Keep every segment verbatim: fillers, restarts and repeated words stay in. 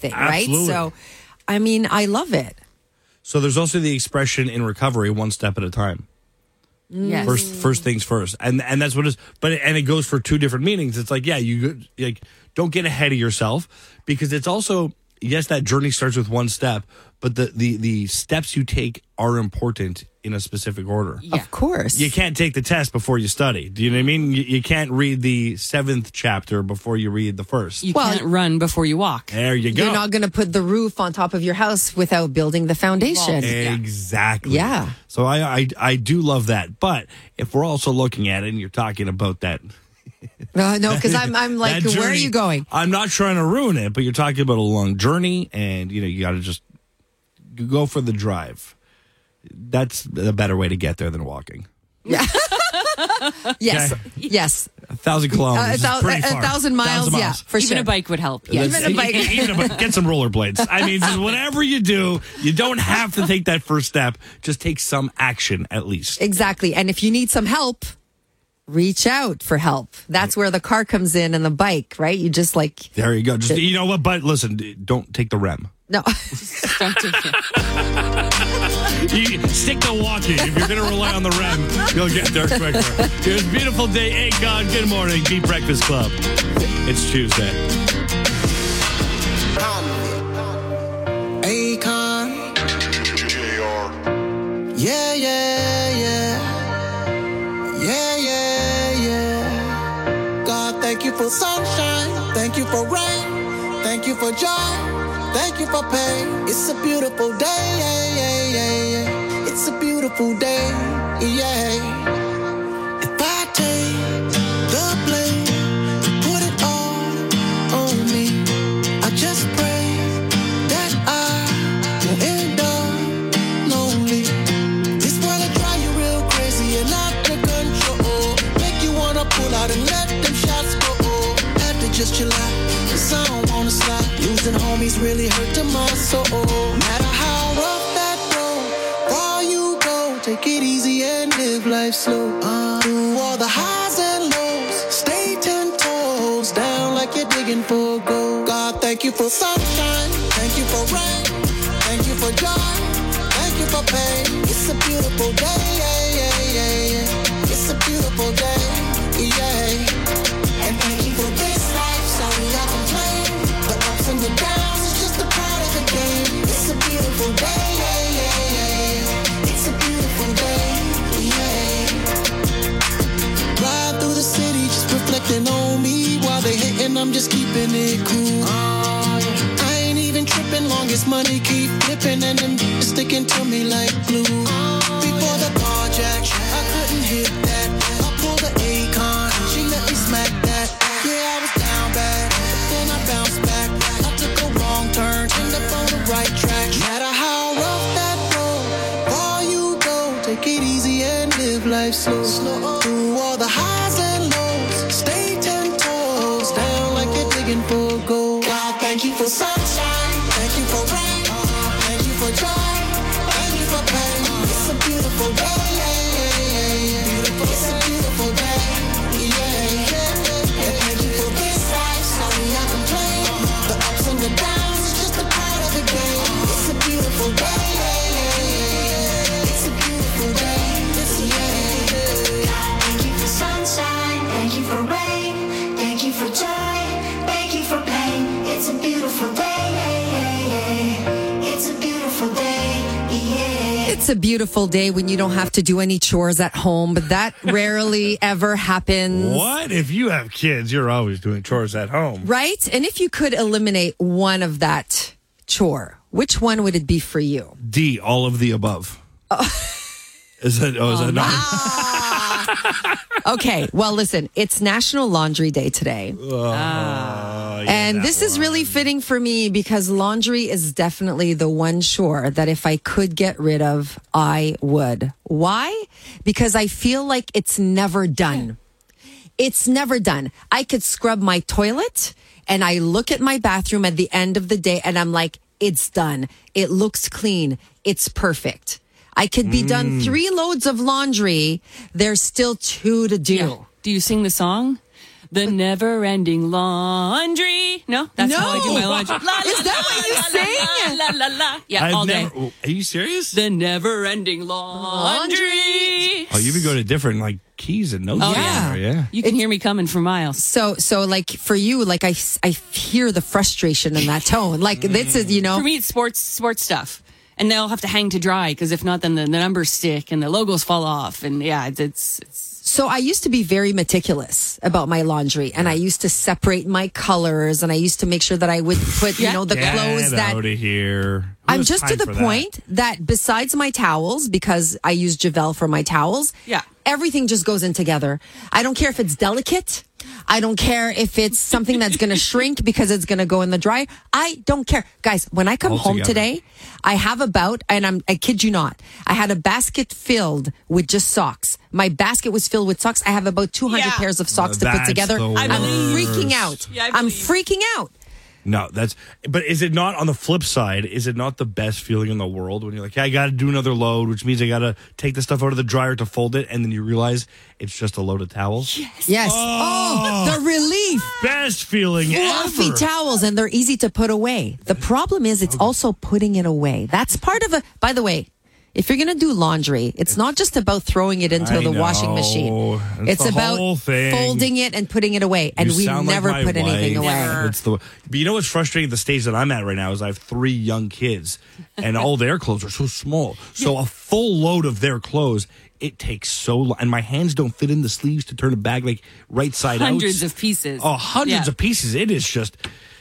everything, Absolutely. right? So, I mean, I love it. So there's also the expression in recovery, one step at a time. Yes. First, first things first, and and that's what it is. But and it goes for two different meanings. It's like, yeah, you like don't get ahead of yourself, because it's also, yes, that journey starts with one step, but the the the steps you take are important in a specific order. Yeah. Of course. You can't take the test before you study. Do you know what I mean? You, you can't read the seventh chapter before you read the first. You Well- can't run before you walk. There you go. You're not going to put the roof on top of your house without building the foundation. Exactly. Yeah. So I, I I do love that. But if we're also looking at it and you're talking about that, Uh, no, because I'm, I'm like, that where are journey, you going? I'm not trying to ruin it, but you're talking about a long journey, and you know you got to just go for the drive. That's a better way to get there than walking. Yes. Okay. Yes. A thousand kilometers, Uh, a, is thou- pretty a far. thousand miles, yeah, for Even sure. a bike would help. Yeah, That's- even a bike. Even a bike. Get some rollerblades. I mean, just whatever you do, you don't have to take that first step. Just take some action at least. Exactly. And if you need some help, reach out for help. That's where the car comes in and the bike, right? You just like, There you go. Just you know what? But listen, don't take the R E M. no. Don't take it. You stick to walking. If you're going to rely on the R E M, you'll get there quicker. It was a beautiful day. Akon, good morning. Beat Breakfast Club. It's Tuesday. Akon. Yeah, yeah, yeah. Yeah, yeah, yeah. God, thank you for sunshine. Thank you for rain. Thank you for joy. Thank you for pain. It's a beautiful day. Yeah, yeah, yeah, yeah. It's a beautiful day. Yeah. If I take the blame, put it all on me. I just pray that I won't end up lonely. This world will drive you real crazy and out of control. Make you wanna pull out and let them shots go. Have to just chill out, cause I don't wanna stop. Losing homies really hurt to my soul. No matter how rough that road, far you go, take it easy and live life slow. Uh, through all the highs and lows, stay ten toes down like you're digging for gold. God, thank you for sunshine, thank you for rain, thank you for joy, thank you for pain. It's a beautiful day, yeah, yeah, yeah, yeah. It's a beautiful day, yeah. And thank you for this life, sorry I complain. The ups and the downs, it's just a part of the game. It's a beautiful day, yeah, yeah, yeah. It's a beautiful day, yeah. Ride through the city, just reflecting on me. While they hating, I'm just keeping it cool. I ain't even tripping, long as money keep flipping and them sticking to me like glue. Before the carjack, I couldn't hit that. I pulled the Akon, she let me smack that. Yeah, I was down bad, but then I bounced back. I took a wrong turn, ended up on the right track. No matter how rough that road, far you go, take it easy and live life slow. Slow. Through all the highs and lows, stay ten toes down like you're digging for gold. God, thank you for sunshine, thank you for rain, thank you for joy, thank you for pain. It's a beautiful day, yeah, yeah, yeah, yeah. It's a beautiful day, yeah, yeah. And thank you for this life, sorry I complain. The ups and the downs, it's just a part of the game. It's a beautiful day, yeah, yeah, yeah. It's a beautiful day, yeah. Thank you for sunshine, thank you for rain, thank you for joy, thank you for pain. It's a beautiful day, it's a beautiful day, yeah. It's a beautiful day when you don't have to do any chores at home, but that rarely ever happens. What? If you have kids, you're always doing chores at home. Right? And if you could eliminate one of that chore, which one would it be for you? D, all of the above. Is that, oh, is that not? Okay, well, listen, it's National Laundry Day today. Oh, yeah, And that this is one. really fitting for me because laundry is definitely the one chore that if I could get rid of, I would. Why? Because I feel like it's never done. It's never done. I could scrub my toilet and I look at my bathroom at the end of the day and I'm like, it's done. It looks clean. It's perfect. I could be done three loads of laundry. There's still two to do. Yeah. Do you sing the song? The never-ending laundry. No, that's No. how I do my laundry. La, Is la, that la, what you la, sing? La, la, la, la. Yeah, I've all never. day. Are you serious? The never-ending laundry. Oh, you even go to different like keys and notes. Oh, in yeah. there, yeah. You can hear me coming for miles. So, so like for you, like I, I hear the frustration in that tone. Like this is, you know, For me, it's sports sports stuff. And they'll have to hang to dry because if not, then the, the numbers stick and the logos fall off. And yeah, it's, it's, it's So I used to be very meticulous about my laundry, and I used to separate my colors, and I used to make sure that I would put, you Yeah. know, the Get clothes that out of here. Who I'm has just to time the for that? point that. besides my towels, because I use Javel for my towels, Yeah. everything just goes in together. I don't care if it's delicate. I don't care if it's something that's going to shrink because it's going to go in the dryer. I don't care. Guys, when I come All home together. today, I have about, and I'm, I kid you not, I had a basket filled with just socks. My basket was filled with socks. I have about two hundred Yeah. pairs of socks Now to put that's together. the I'm worst. freaking out. Yeah, I I'm believe. freaking out. No, that's. But is it not on the flip side? Is it not the best feeling in the world when you're like, hey, I got to do another load, which means I got to take the stuff out of the dryer to fold it, and then you realize it's just a load of towels? Yes. Oh, the relief. Best feeling Fluffy ever. towels, and they're easy to put away. The problem is it's also putting it away. That's part of a, by the way, if you're going to do laundry, it's not just about throwing it into I the washing know. machine. It's It's, the about whole thing. folding it and putting it away. And You we sound like never my put anything wife. away. It's the, but you know what's frustrating? The stage that I'm at right now is I have three young kids, and all their clothes are so small. So a full load of their clothes, it takes so long, and my hands don't fit in the sleeves to turn it back like right side out. hundreds of pieces. Oh, hundreds Yeah. of pieces. It is just,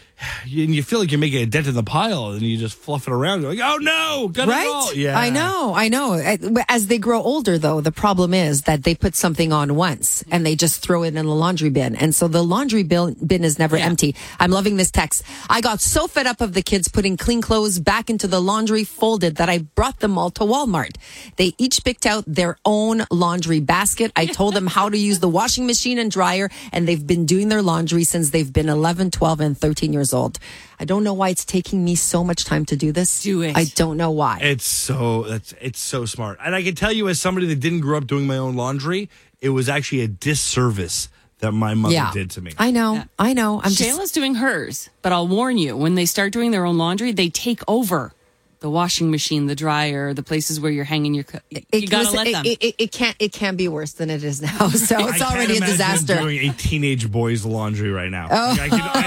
and you feel like you're making a dent in the pile, and you just fluff it around. You're like, oh no, got it all. Right? Yeah, I know, I know. As they grow older, though, the problem is that they put something on once and they just throw it in the laundry bin. And so the laundry bin, bin is never Yeah. empty. I'm loving this text. I got so fed up of the kids putting clean clothes back into the laundry folded that I brought them all to Walmart. They each picked out their own laundry basket. I told them how to use the washing machine and dryer, and they've been doing their laundry since they've been eleven, twelve, and thirteen years old. I don't know why it's taking me so much time to do this. Do it. I don't know why. It's so that's it's so smart, and I can tell you, as somebody that didn't grow up doing my own laundry, it was actually a disservice that my mother yeah, did to me. I know. Yeah. I know. I'm just. Shayla's doing hers, but I'll warn you, when they start doing their own laundry, they take over the washing machine, the dryer, the places where you're hanging your. Co- you It, gotta listen, let them. It, it, it can't. It can be worse than it is now. So I it's can't already a imagine disaster. Doing a teenage boy's laundry right now. Like, I, can, I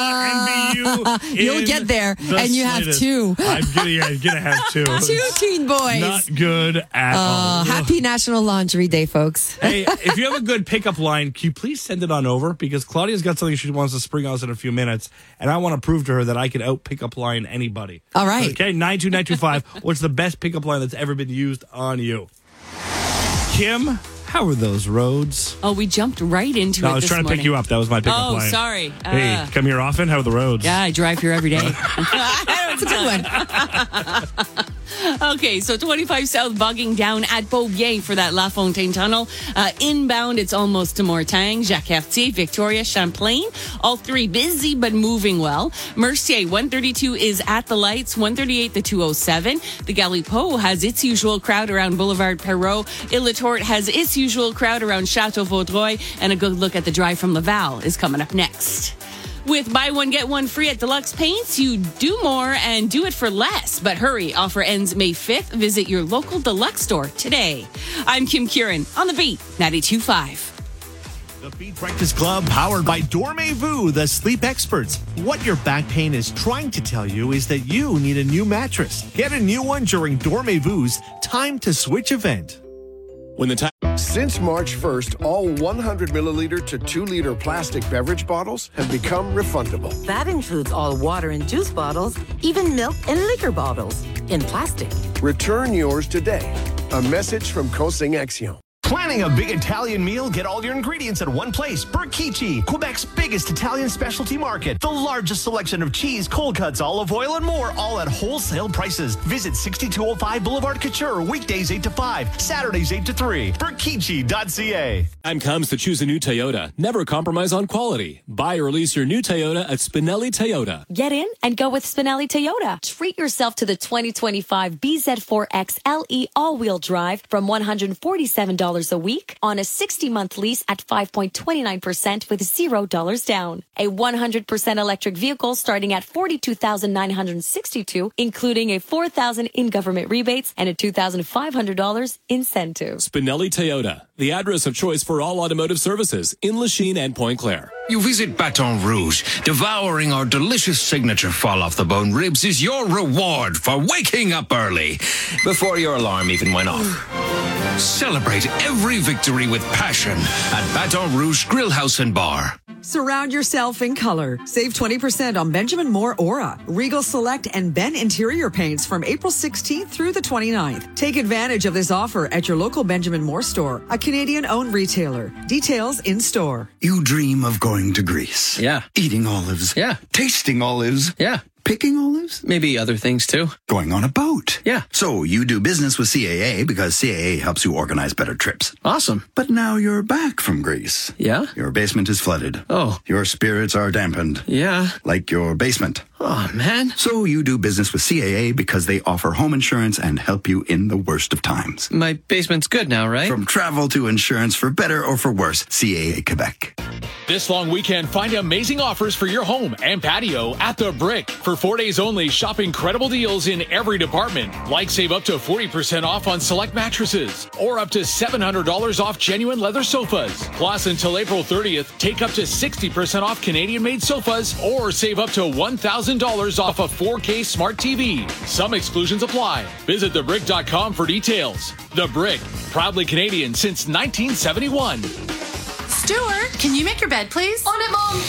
do not envy you. You'll in get there, the and you have slightest. two. I'm gonna, yeah, I'm gonna have two. Two teen boys. Not good at Uh, all. happy National Laundry Day, folks. Hey, if you have a good pickup line, can you please send it on over? Because Claudia's got something she wants to spring on us in a few minutes, and I want to prove to her that I can out pickup line anybody. All right. Okay, nine two nine two five. What's the best pickup line that's ever been used on you? Kim, how are those roads? oh, we jumped right into No, it. I was this trying to morning. pick you up. That was my pickup Oh, line. sorry. Hey, Uh, come here often? How are the roads? Yeah, I drive here every day. That's a good one. Okay, so twenty-five South bogging down at Beaubien for that La Fontaine Tunnel. Uh, inbound, it's almost to Mortagne, Jacques Cartier, Victoria, Champlain. All three busy but moving well. Mercier, one thirty-two is at the lights, one thirty-eight the two oh seven. The Galipeau has its usual crowd around Boulevard Perrault. Illetort has its usual crowd around Chateau Vaudreuil. And a good look at the drive from Laval is coming up next. With buy one, get one free at Deluxe Paints, you do more and do it for less. But hurry, offer ends May fifth. Visit your local Deluxe store today. I'm Kim Kieran on The Beat, ninety-two point five. The Beat Breakfast Club, powered by Dormez-vous, the sleep experts. What your back pain is trying to tell you is that you need a new mattress. Get a new one during Dormez-vou's Time to Switch event. When the time Since March first, all one hundred milliliter to two liter plastic beverage bottles have become refundable. That includes all water and juice bottles, even milk and liquor bottles in plastic. Return yours today. A message from Cosing Action. Planning a big Italian meal? Get all your ingredients at one place. Berkici, Quebec's biggest Italian specialty market. The largest selection of cheese, cold cuts, olive oil, and more, all at wholesale prices. Visit sixty-two oh five Boulevard Couture, weekdays eight to five, Saturdays eight to three. Berkici dot c a. comes to choose a new Toyota, never compromise on quality. Buy or lease your new Toyota at Spinelli Toyota. Get in and go with Spinelli Toyota. Treat yourself to the twenty twenty-five B Z four X L E all-wheel drive from one hundred forty-seven dollars dollars a week on a sixty-month lease at five point two nine percent with zero dollars down. A one hundred percent electric vehicle starting at forty-two thousand nine hundred sixty-two dollars, including a four thousand dollars in government rebates and a two thousand five hundred dollars incentive. Spinelli Toyota, the address of choice for all automotive services in Lachine and Point Claire. You visit Baton Rouge. Devouring our delicious signature fall-off-the-bone ribs is your reward for waking up early before your alarm even went off. Celebrate every victory with passion at Baton Rouge Grill House and Bar. Surround yourself in color. Save twenty percent on Benjamin Moore Aura, Regal Select, and Ben Interior Paints from April sixteenth through the twenty-ninth. Take advantage of this offer at your local Benjamin Moore store, a Canadian-owned retailer. Details in store. You dream of going to Greece. Yeah. Eating olives. Yeah. Tasting olives. Yeah. Picking olives? Maybe other things too. Going on a boat. Yeah. So you do business with C A A because C A A helps you organize better trips. Awesome. But now you're back from Greece. Yeah? Your basement is flooded. Oh. Your spirits are dampened. Yeah. Like your basement. Oh, man. So you do business with C A A because they offer home insurance and help you in the worst of times. My basement's good now, right? From travel to insurance, for better or for worse, C A A Quebec. This long weekend, find amazing offers for your home and patio at The Brick. For four days only, shop incredible deals in every department. Like save up to forty percent off on select mattresses or up to seven hundred dollars off genuine leather sofas. Plus, until April thirtieth, take up to sixty percent off Canadian-made sofas or save up to one thousand dollars off a four K smart T V. Some exclusions apply. Visit the brick dot com for details. The Brick, proudly Canadian since nineteen seventy-one. Stuart, can you make your bed, please? On it, Mom.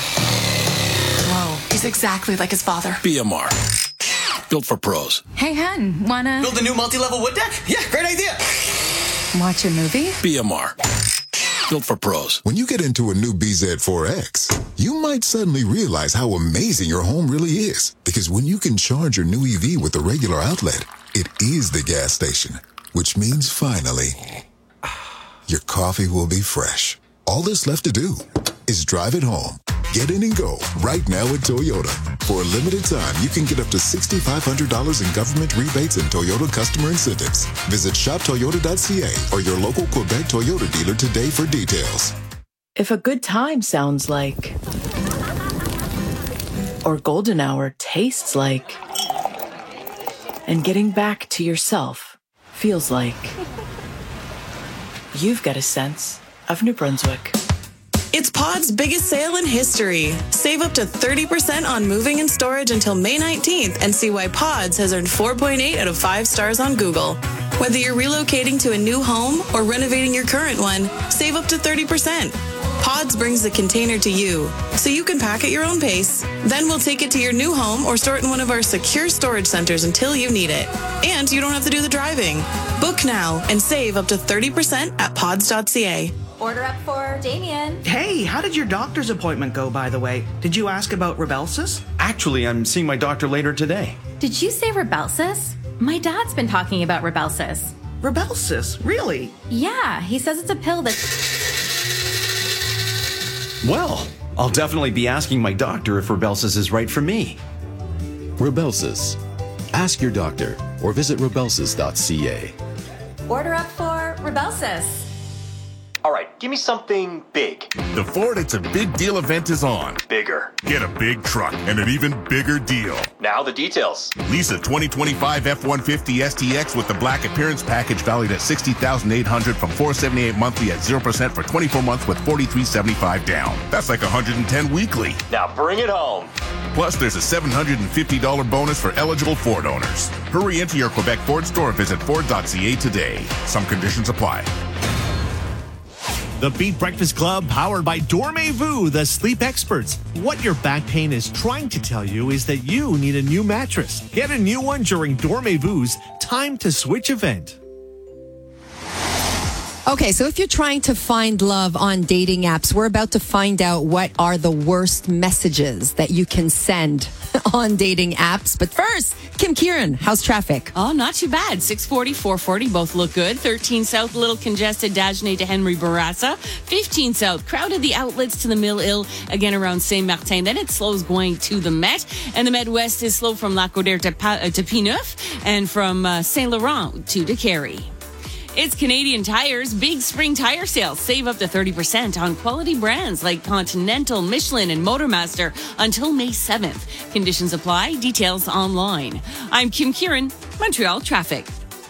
Whoa, he's exactly like his father. B M R. Built for pros. Hey, hun, wanna... Build a new multi-level wood deck? Yeah, great idea. Watch a movie? B M R. Built for pros. When you get into a new B Z four X, you might suddenly realize how amazing your home really is. Because when you can charge your new E V with a regular outlet, it is the gas station. Which means finally, your coffee will be fresh. All that's left to do is drive it home. Get in and go right now at Toyota. For a limited time, you can get up to six thousand five hundred dollars in government rebates and Toyota customer incentives. Visit shop toyota dot c a or your local Quebec Toyota dealer today for details. If a good time sounds like, or golden hour tastes like, and getting back to yourself feels like, you've got a sense of New Brunswick. It's Pod's biggest sale in history. Save up to thirty percent on moving and storage until May nineteenth and see why Pods has earned four point eight out of five stars on Google. Whether you're relocating to a new home or renovating your current one, save up to thirty percent. Pods brings the container to you, so you can pack at your own pace. Then we'll take it to your new home or store it in one of our secure storage centers until you need it. And you don't have to do the driving. Book now and save up to thirty percent at pods dot c a. Order up for Damien. Hey, how did your doctor's appointment go, by the way? Did you ask about Rybelsus? Actually, I'm seeing my doctor later today. Did you say Rybelsus? My dad's been talking about Rybelsus. Rybelsus? Really? Yeah, he says it's a pill that... Well, I'll definitely be asking my doctor if Rybelsus is right for me. Rybelsus. Ask your doctor or visit rybelsus dot c a. Order up for Rybelsus. All right, give me something big. The Ford It's a Big Deal event is on. Bigger. Get a big truck and an even bigger deal. Now the details. Lease a twenty twenty-five F one fifty S T X with the Black Appearance Package valued at sixty thousand eight hundred dollars from four hundred seventy-eight dollars monthly at zero percent for twenty-four months with forty-three dollars seventy-five down. That's like one hundred ten dollars weekly. Now bring it home. Plus, there's a seven hundred fifty dollars bonus for eligible Ford owners. Hurry into your Quebec Ford store or visit ford dot c a today. Some conditions apply. The Beat Breakfast Club, powered by Dormez-vous, the sleep experts. What your back pain is trying to tell you is that you need a new mattress. Get a new one during Dormez-vous's Time to Switch event. Okay, so if you're trying to find love on dating apps, we're about to find out what are the worst messages that you can send on dating apps. But first, Kim Kieran, how's traffic? Oh, not too bad. six forty, four forty, both look good. thirteen South, a little congested, Dagenais to Henry Bourassa. fifteen South, crowded the outlets to the Mill-Ile, again around Saint-Martin. Then it slows going to the Met. And the Met West is slow from Lac-Audière to, pa- uh, to P neuf and from uh, Saint-Laurent to Décarie. It's Canadian Tire's big spring tire sale. Save up to thirty percent on quality brands like Continental, Michelin, and Motormaster until May seventh. Conditions apply. Details online. I'm Kim Kieran, Montreal Traffic.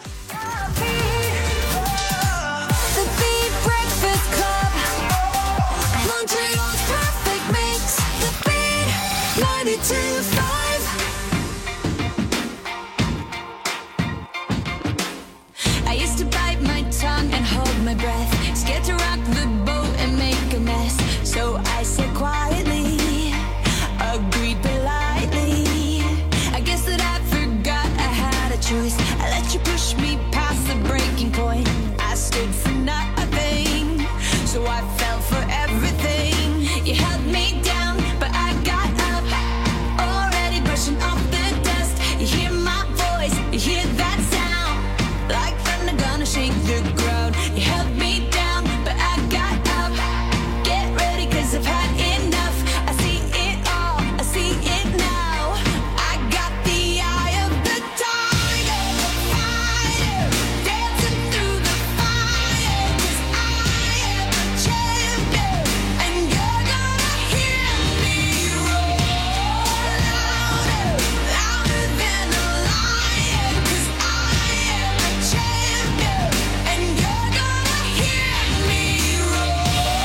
I used to bite my tongue and hold my breath, scared to rock the boat and make a mess. So I said quietly, agreed politely. I guess that I forgot I had a choice. I let you push me past the breaking point. I stood for nothing, so I fell for everything. You held me down, but I got up, already brushing off the dust. You hear my voice, you hear that sound, like thunder gonna shake the ground. You held me down, but I got up. Get ready, cause I've had enough. I see it all, I see it now. I got the eye of the tiger, fire, dancing through the fire. Cause I am a champion, and you're gonna hear me roar louder, louder than a lion. Cause I am a champion, and you're gonna hear me roar.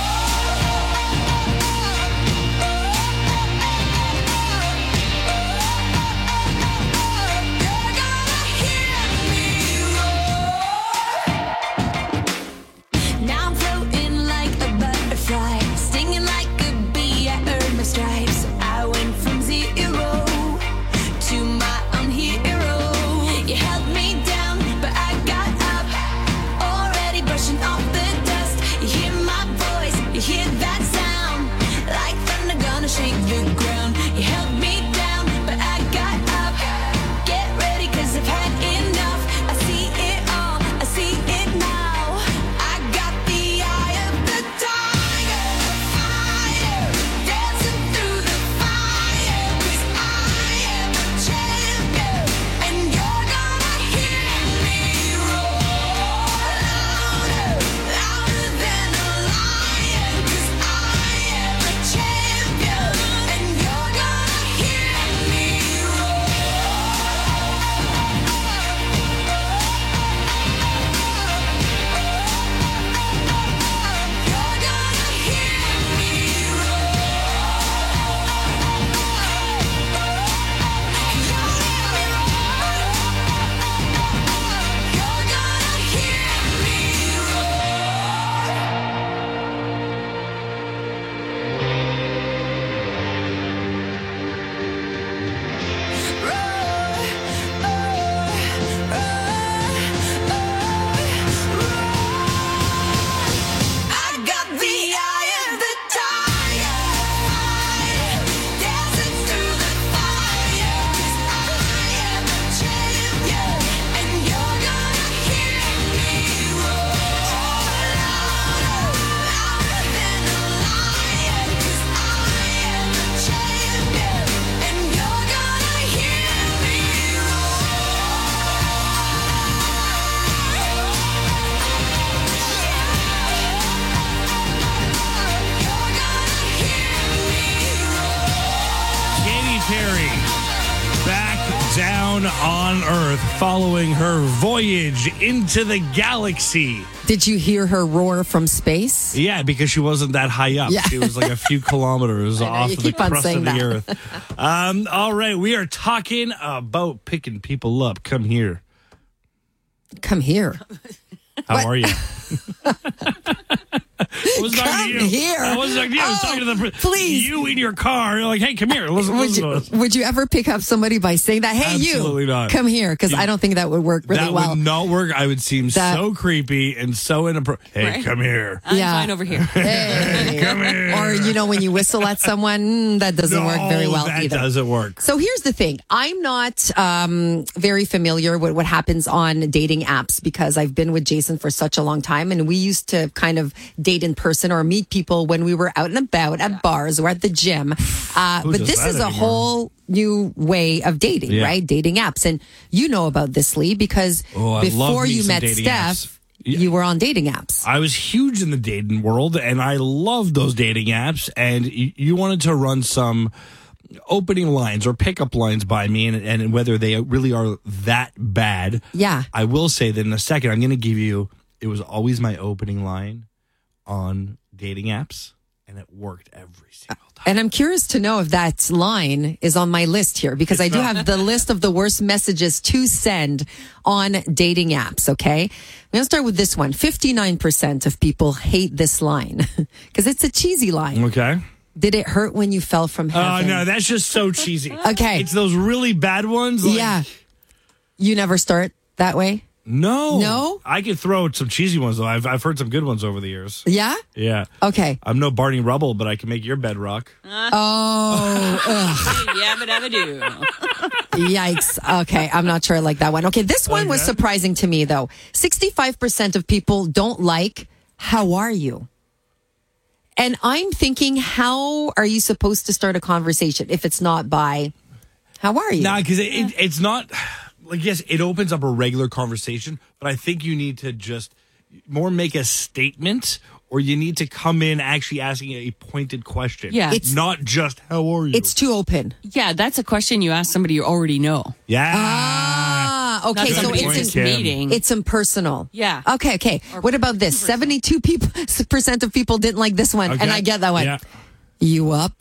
Now I'm floating like a butterfly, stinging like a bee. I earned my stripes. I went from zero to my own hero. You held me down, but I got up, already brushing off the dust. You hear my voice, you hear that sound, like thunder gonna shake the ground. You held me down, but I got up. Get ready, cause I've had enough. I see it all, I see it now. I got the eye of the tiger, fire, dancing through the fire. Cause I am a champion, and you're gonna hear me roar louder, louder than a lion. Cause I am a champion, and you're gonna hear me roar. You're gonna hear me I got the eye of the tiger, fire, dancing through the fire. Cause I am a champion, and you're gonna hear me roar louder, louder than a lion. Cause I am a champion, and you're gonna hear me Katy Perry, back down on Earth, following her voyage into the galaxy. Did you hear her roar from space? Yeah, because she wasn't that high up. Yeah. She was like a few kilometers I know, off you of the keep on crust saying of the that. Earth. Um, all right, we are talking about picking people up. Come here. Come here. How are you? I was talking Come to you. here. I wasn't talking to you. I was Oh, talking to the please. you in your car. You're like, hey, come here. Listen, Would listen you, to us. would you ever pick up somebody by saying that? Hey, Absolutely you, not. come here, because I don't think that would work really that well. would not work. I would seem That- so creepy and so inappropriate. Hey, Right. come here. I'm Yeah. fine over here. Hey. Come here. Or, you know, when you whistle at someone, mm, that doesn't work very No, well that either. doesn't work. So here's the thing. I'm not um, very familiar with what happens on dating apps because I've been with Jason for such a long time. And we used to kind of date in person or meet people when we were out and about at bars or at the gym. Uh, Who but does this that is a anymore? whole new way of dating, Yeah. right? Dating apps. And you know about this, Lee, because Oh, I love before me you some met dating Steph, apps. you were on dating apps. I was huge in the dating world, and I loved those dating apps. And you, you wanted to run some opening lines or pickup lines by me, and, and whether they really are that bad. Yeah. I will say that in a second, I'm going to give you, it was always my opening line on dating apps, and it worked every single time. And I'm curious to know if that line is on my list here, because I do have the list of the worst messages to send on dating apps, okay? I'm going to start with this one. fifty-nine percent of people hate this line because it's a cheesy line. Okay. Did it hurt when you fell from Oh, heaven? no, that's just so cheesy. Okay. It's those really bad ones. Like, yeah. You never start that way? No. No? I could throw some cheesy ones, though. I've, I've heard some good ones over the years. Yeah? Yeah. Okay. I'm no Barney Rubble, but I can make your bed rock. Oh, ugh. Yabba dabba do. Yikes. Okay, I'm not sure I like that one. Okay, this one was Okay. surprising to me, though. sixty-five percent of people don't like, how are you? And I'm thinking, how are you supposed to start a conversation if it's not by, how are you? Nah, because it, it, it's not, like, yes, it opens up a regular conversation, but I think you need to just more make a statement, or you need to come in actually asking a pointed question. Yeah. It's not just, how are you? It's too open. Yeah, that's a question you ask somebody you already know. Yeah. Ah, okay, That's so a good point, it's Kim. meeting. It's impersonal. Yeah. Okay, okay. What about this? seventy-two people, percent of people didn't like this one, Okay. and I get that one. Yeah. You up?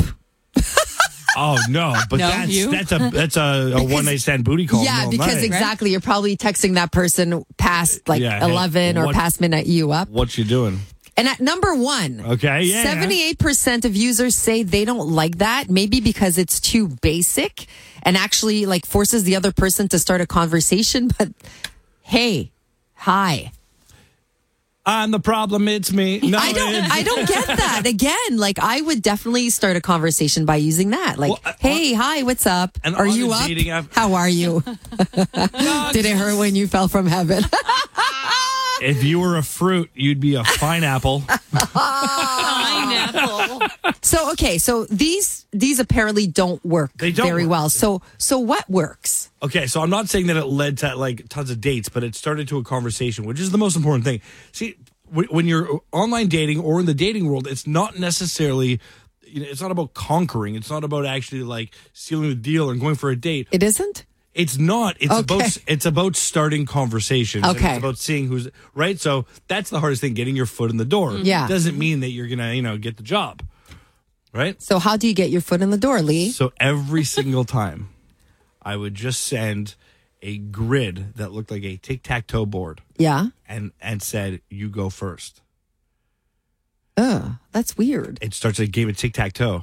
Oh, no, but No, that's you? that's a that's a, a one night stand booty call. Yeah, all because night. exactly. You're probably texting that person past like Yeah, hey, eleven or what- past midnight. You up? What you doing? And at number one, Okay, yeah. seventy-eight percent of users say they don't like that, maybe because it's too basic and actually like forces the other person to start a conversation. But hey, hi. I'm the problem. It's me. No, I don't. it's- I don't get that. Again, like I would definitely start a conversation by using that. Like, Well, uh, hey, hi, what's up? and Are on you the up? dating app- How are you? Did it hurt when you fell from heaven? If you were a fruit, you'd be a pineapple. Pineapple. So okay, so these these apparently don't work They don't very work. well. So so what works? Okay, so I'm not saying that it led to like tons of dates, but it started to a conversation, which is the most important thing. See, wh- when you're online dating or in the dating world, it's not necessarily, you know, it's not about conquering. It's not about actually like sealing the deal and going for a date. It isn't? It's not. It's Okay. about it's about starting conversations. and Okay. it's about seeing who's right. So that's the hardest thing, getting your foot in the door. Yeah. Doesn't mean that you're gonna, you know, get the job. Right? So how do you get your foot in the door, Lee? So every single time I would just send a grid that looked like a tic-tac-toe board Yeah. and and said, you go first. Ugh, that's weird. It starts a game of tic-tac-toe.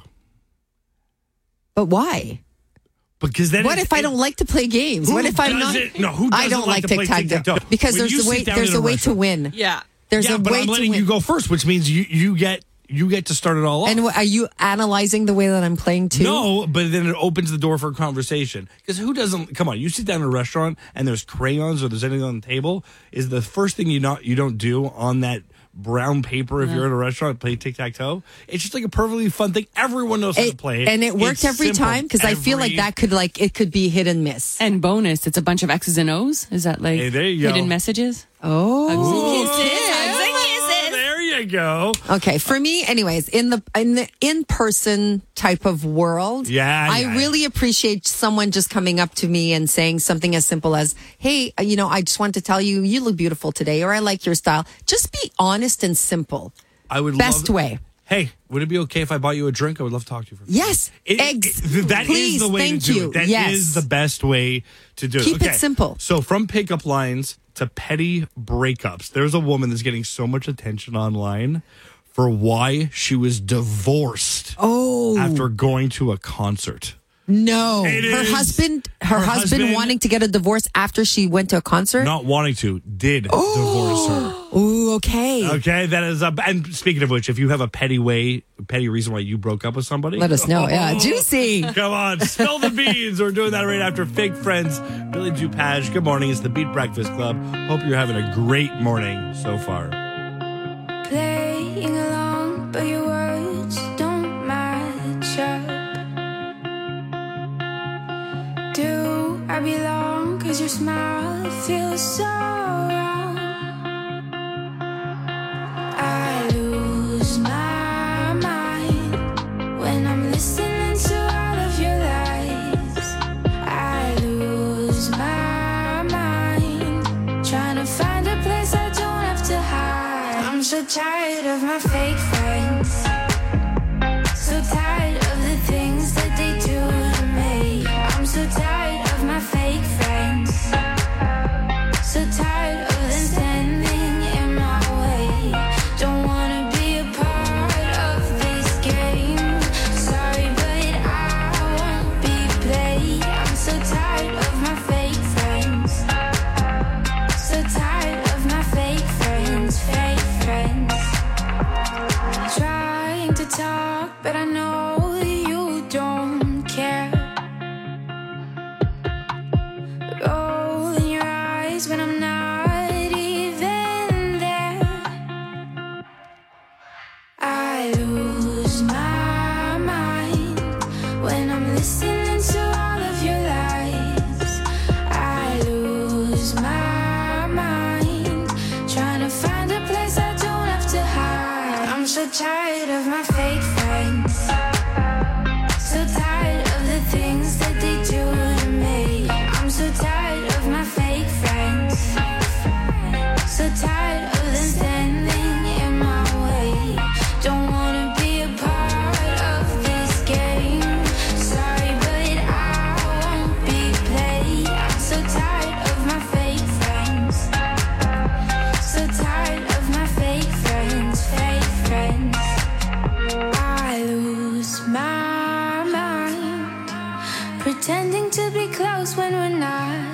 But why? Because then What it- if I it- don't like to play games? Who What if I'm not? doesn't- no, who I doesn't don't like like to play tic tac toe tic-tac-toe? because When there's you a way. sit down There's in a a way to restaurant- win. Yeah. There's yeah, a but way I'm to letting win. you go first, which means you you get you get to start it all off. And what, are you analyzing the way that I'm playing too? No, but then it opens the door for a conversation. Because who doesn't? Come on, you sit down in a restaurant and there's crayons or there's anything on the table. Is the first thing you not you don't do on that brown paper if Yeah. you're at a restaurant play tic tac toe? It's just like a perfectly fun thing. Everyone knows how to It- play it, and it worked It's every simple. time because I feel like Every- that could like it could be hit and miss. And bonus, it's a bunch of X's and O's. Is that like Hey, there you go. hidden messages? Oh, Hugs and Whoa, kisses. Hugs and kisses. there you go. okay. For me, anyways, in the in the in person type of world, Yeah, I yeah. really appreciate someone just coming up to me and saying something as simple as, "Hey, uh, you know, I just want to tell you you look beautiful today," or "I like your style." Just be honest and simple. I would Best love, way. Hey, would it be okay if I bought you a drink? I would love to talk to you for. Yes, It- eggs. it- that is Please, the way thank to do you. it. That is Yes. the best way to do it. Keep it Okay. simple. So from pickup lines to petty breakups, there's a woman that's getting so much attention online for why she was divorced Oh, after going to a concert. no, It her is. husband, her, Her husband, husband- wanting to get a divorce after she went to a concert. Not wanting to, did divorce her. Ooh, okay. Okay, that is a. And speaking of which, if you have a petty way, petty reason why you broke up with somebody, Let us know. Yeah, Oh, juicy. Come on, spill the beans. We're doing that right after Fake Friends. Billy DuPage, good morning. It's the Beat Breakfast Club. Hope you're having a great morning so far. Playing along, but your words don't match up. Do I belong? Cause your smile feels so wrong. so tired of my fake friends. So tired of the things that they do to me. I'm so tired of my fake friends. So tired of them standing in my way. Don't wanna be a part of this game. Sorry, but I won't be played. I'm so tired of my fake friends. So tired of my fake friends, fake friends. Trying to talk, but I know you don't care. Rolling your eyes when I'm not even there. I lose my mind when I'm listening to all of your lies. I lose my mind trying to find a place I don't have to hide. I'm so tired of my fake friends. So tired of the things that they do to me. I'm so tired of my fake friends. So tired of them standing in my way. Don't wanna be a part of this game. Sorry, but I won't be played. I'm so tired of my fake friends. So tired of my fake friends, fake friends. I lose my mind, pretending to be close when we're not.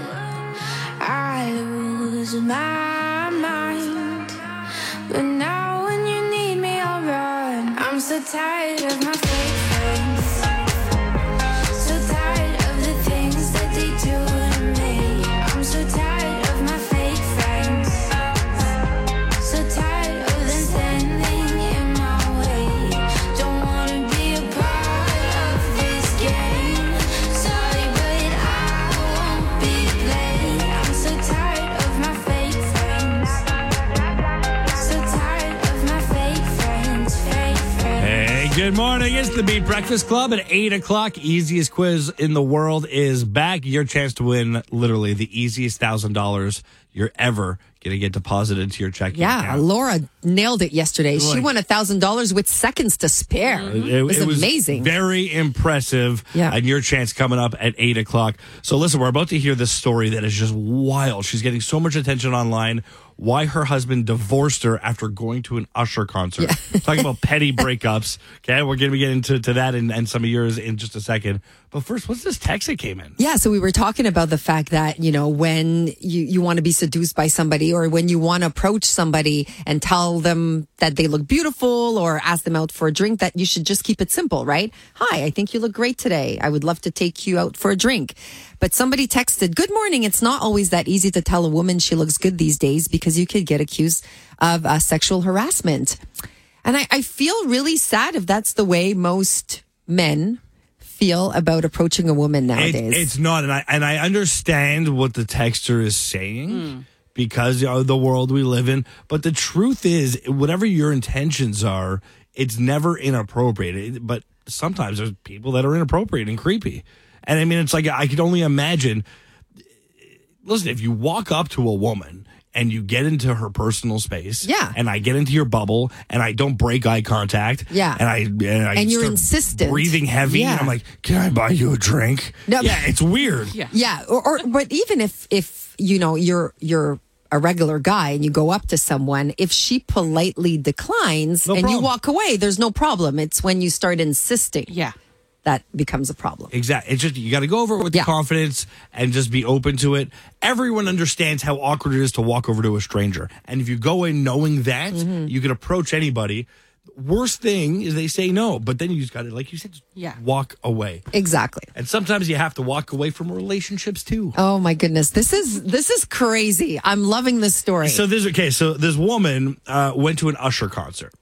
I lose my mind, but now when you need me, I'll run. I'm so tired of my fake friends. So tired of the things that they do to me. I'm so tired of my fake friends. So tired of them standing in my way. Don't wanna be a part of this game. Sorry, but I won't be played. I'm so tired of my fake friends. So tired of my fake friends, fake friends. Hey, good morning. It's the Beat Breakfast Club at eight o'clock. Easiest quiz in the world is back. Your chance to win literally the easiest one thousand dollars you're ever going to get deposited into your checking Yeah, account. Laura nailed it yesterday. She Like- won one thousand dollars with seconds to spare. It, was amazing. Very impressive. Yeah. And your chance coming up at eight o'clock. So listen, we're about to hear this story that is just wild. She's getting so much attention online. Why her husband divorced her after going to an Usher concert. Talking about petty breakups. Okay, we're going to get into to that and, and some of yours in just a second. But first, what's this text that came in? Yeah, so we were talking about the fact that, you know, when you, you want to be seduced by somebody or when you want to approach somebody and tell them that they look beautiful or ask them out for a drink, that you should just keep it simple, right? Hi, I think you look great today. I would love to take you out for a drink. But somebody texted, good morning. It's not always that easy to tell a woman she looks good these days because you could get accused of uh, sexual harassment. And I, I feel really sad if that's the way most men feel about approaching a woman nowadays. It, it's not, and I and I understand what the texter is saying Mm. because of the world we live in. But the truth is, whatever your intentions are, it's never inappropriate. It- But sometimes there's people that are inappropriate and creepy. And I mean, it's like I could only imagine. Listen, if you walk up to a woman and you get into her personal space, Yeah. and I get into your bubble, and I don't break eye contact, Yeah. and I and, I And you're start insistent. breathing heavy, Yeah. and I'm like, can I buy you a drink? No. Yeah, it's weird. Yeah. Yeah. Or, or but even if if you know you're you're a regular guy and you go up to someone, if she politely declines No and you problem. walk away, there's no problem. It's when you start insisting. Yeah. That becomes a problem. Exactly. It's just you got to go over it with confidence and just be open to it. Everyone understands how awkward it is to walk over to a stranger, and if you go in knowing that, Mm-hmm. you can approach anybody. Worst thing is they say no, but then you just got to, like you said, just Yeah. walk away. Exactly. And sometimes you have to walk away from relationships too. Oh my goodness. This is this is crazy. I'm loving this story. So this okay. So this woman uh, went to an Usher concert,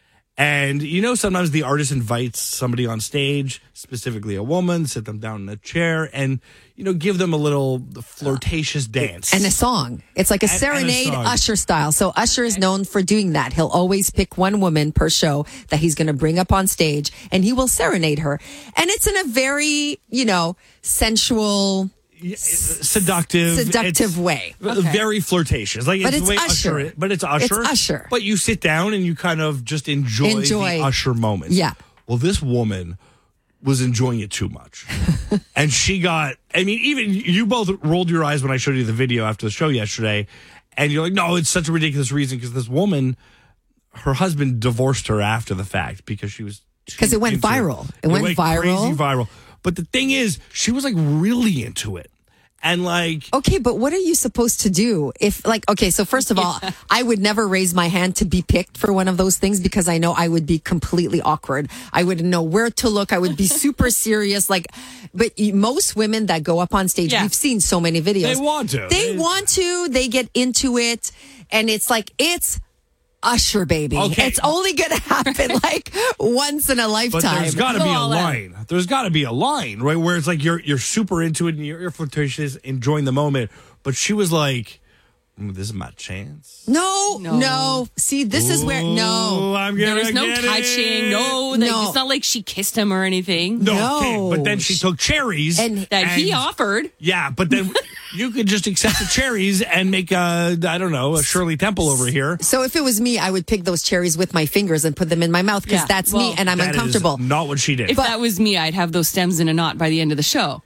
and you know sometimes the artist invites somebody on stage, specifically a woman, sit them down in a chair, and you know give them a little flirtatious dance And a song. It's like a And- and a serenade song. Usher style. So Usher is known for doing that. He'll always pick one woman per show that he's going to bring up on stage and he will serenade her. And it's in a very, you know, sensual, seductive, seductive it's way. very flirtatious. Like But it's, it's the way Usher. Usher. But it's Usher. It's Usher. But you sit down and you kind of just enjoy, Enjoy. the Usher moments. Yeah. Well, this woman was enjoying it too much, and she got. I mean, even you both rolled your eyes when I showed you the video after the show yesterday, and you're like, "No, it's such a ridiculous reason because this woman, her husband divorced her after the fact because she was Because it went into viral. It, went, viral. crazy viral. But the thing is, she was like really into it. And like, okay, but what are you supposed to do if, like, okay, so first of all, I would never raise my hand to be picked for one of those things because I know I would be completely awkward. I wouldn't know where to look. I would be super serious. Like, but you- most women that go up on stage, Yeah. we've seen so many videos. They want to. They They- want to. They get into it. And it's like, it's Usher, baby. Okay. It's only going to happen like once in a lifetime. but there's got to be a All out. line. There's got to be a line, right? Where it's like you're you're super into it and you're, you're flirtatious, enjoying the moment. But she was like, "Mm, "This is my chance." No, no, No. See, this is where, Ooh, no. I'm There gonna was no get touching. it. No, like, No. it's not like she kissed him or anything. No, okay, but then she took cherries And- That he and- offered. Yeah, but then you could just accept the cherries and make a I don't know a Shirley Temple over here. So if it was me, I would pick those cherries with my fingers and put them in my mouth because Yeah, that's me well, and I'm That is uncomfortable. not what she did. If that was me, I'd have those stems in a knot by the end of the show.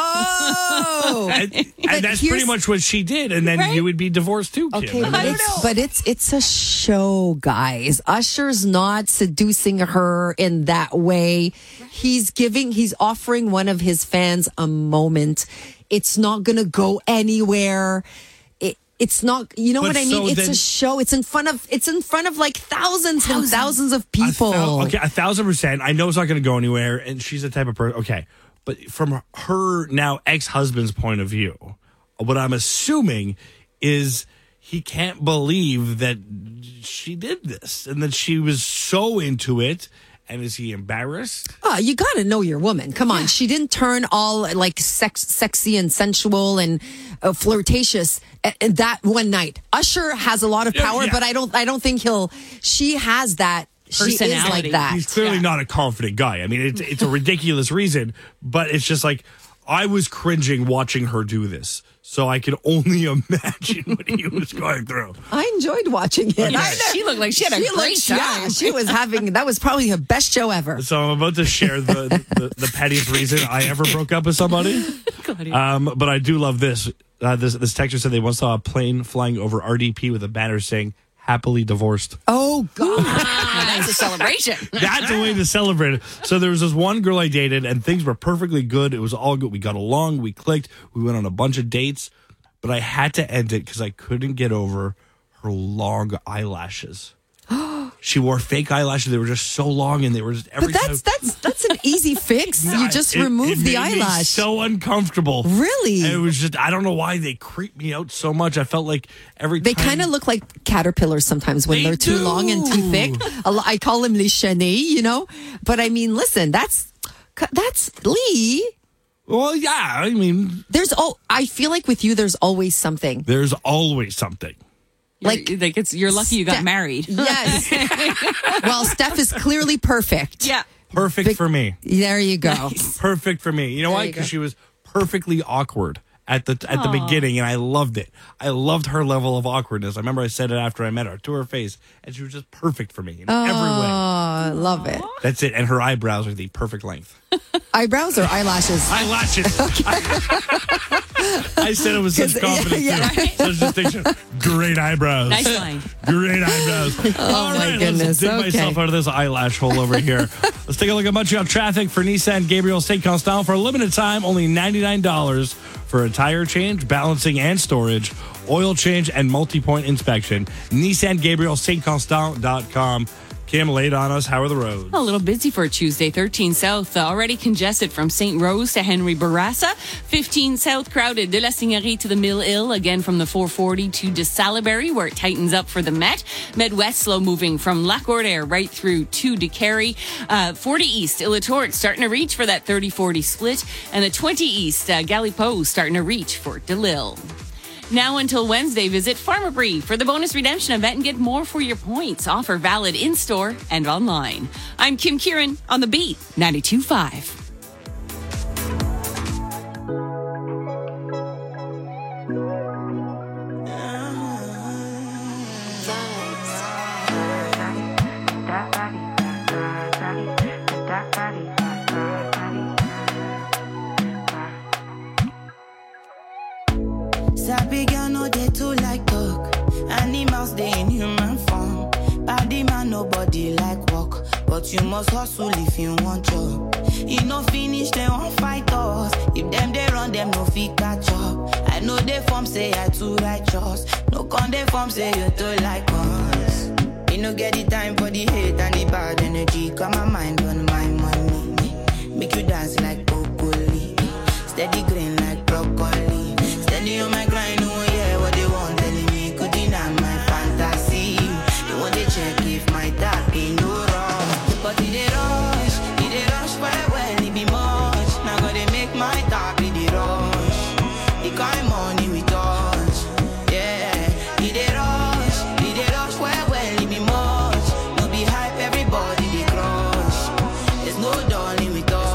Oh, and, and But that's here's- pretty much what she did, and then Right? you would be divorced too, Kim. okay, I mean, but it's- it's, but it's it's a show, guys. Usher's not seducing her in that way. He's giving, he's offering one of his fans a moment. It's not going to go anywhere. It, it's not, you know But what I mean? so It's then- a show. It's in front of, it's in front of like thousands, and thousands of A people. thou- okay, a thousand percent. I know it's not going to go anywhere, and she's the type of person. Okay, but from her now ex-husband's point of view, what I'm assuming is he can't believe that she did this and that she was so into it. And is he embarrassed? Oh, you got to know your woman. Come on. She didn't turn all like sex, sexy and sensual and uh, flirtatious uh, that one night. Usher has a lot of Yeah, power, yeah. but I don't, I don't think he'll, she has that. She is like Personality. that. He's clearly Yeah. not a confident guy. I mean, it's it's a ridiculous reason, but it's just like I was cringing watching her do this. So I can only imagine what he was going through. I enjoyed watching it. I, She looked like she had a she great looked- time. Yeah, she was having, that was probably her best show ever. So I'm about to share the, the, the pettiest reason I ever broke up with somebody. Um, but I do love this. Uh, this. This texter said they once saw a plane flying over R D P with a banner saying, happily divorced. Oh, God. Now that's a celebration. That's a way to celebrate it. So there was this one girl I dated, and things were perfectly good. It was all good. We got along. We clicked. We went on a bunch of dates. But I had to end it because I couldn't get over her long eyelashes. She wore fake eyelashes. They were just so long, and they were just every But that's, time. that's, that's an easy fix. You just It- remove it the made me eyelash. so uncomfortable. Really? And it was just, I don't know why they creep me out so much. I felt like every They time. kind of look like caterpillars sometimes when They they're too do. long and too thick. A lo- I call them les chenilles, you know? But I mean, listen, that's, that's Lee. Well, yeah. I mean, There's all, I feel like with you, there's always something. there's always something. Like, like it's you're lucky you got Ste- married. Yes. Well, Steph is clearly perfect. Yeah. Perfect Big- for me. There you go. Perfect for me. You know why? you go. Because she was perfectly awkward at the at the beginning, and I loved it. I loved her level of awkwardness. I remember I said it after I met her to her face, and she was just perfect for me in every way. Oh, love it. That's it. And her eyebrows are the perfect length. Eyebrows or eyelashes? Eyelashes. I said it with such 'Cause- confidence yeah, too. Such distinction. Great eyebrows. Nice line. Great eyebrows. Oh my goodness. Let's dig Okay. myself out of this eyelash hole over here. Let's take a look at Montreal traffic for Nissan Gabriel Saint Constant. For a limited time, only ninety-nine dollars for a tire change, balancing and storage, oil change, and multi-point inspection. Nissan Gabriel Saint Constant dot com. Kim, laid on us. How are the roads? A little busy for a Tuesday. thirteen South, uh, already congested from Saint Rose to Henry Bourassa. fifteen South, crowded de la Signorie to the Mill Hill. Again from the four forty to de Salaberry, where it tightens up for the Met. Med West, slow moving from Lac-Cordaire right through to de Carey. Uh, forty East, Illitorte, starting to reach for that thirty forty split. And the twenty East, uh, Gallipo, starting to reach for de Lille. Now until Wednesday, visit Pharmaprix for the bonus redemption event and get more for your points. Offer valid in-store and online. I'm Kim Kieran on The Beat, ninety-two point five. Sabi girl no they too like talk. Animals they in human form. Body man nobody like walk, but you must hustle if you want job. You no finish they won't fight us. If them they run them no fit catch up. I know they form say I too righteous. No con they form say you too like us. Me no get the time for the hate and the bad energy. Got my mind on my money. Make you dance like broccoli. Steady green like broccoli. Steady on my grind, oh yeah, what they want telling me. Could deny my fantasy. They want to check if my tap ain't no wrong. But it they rush, it they rush well, well, it be much. Now gotta make my tap in the rush. The kind money we touch, yeah. It they rush, it they rush well, well, it be much. No be hype, everybody they crush. There's no darling with us.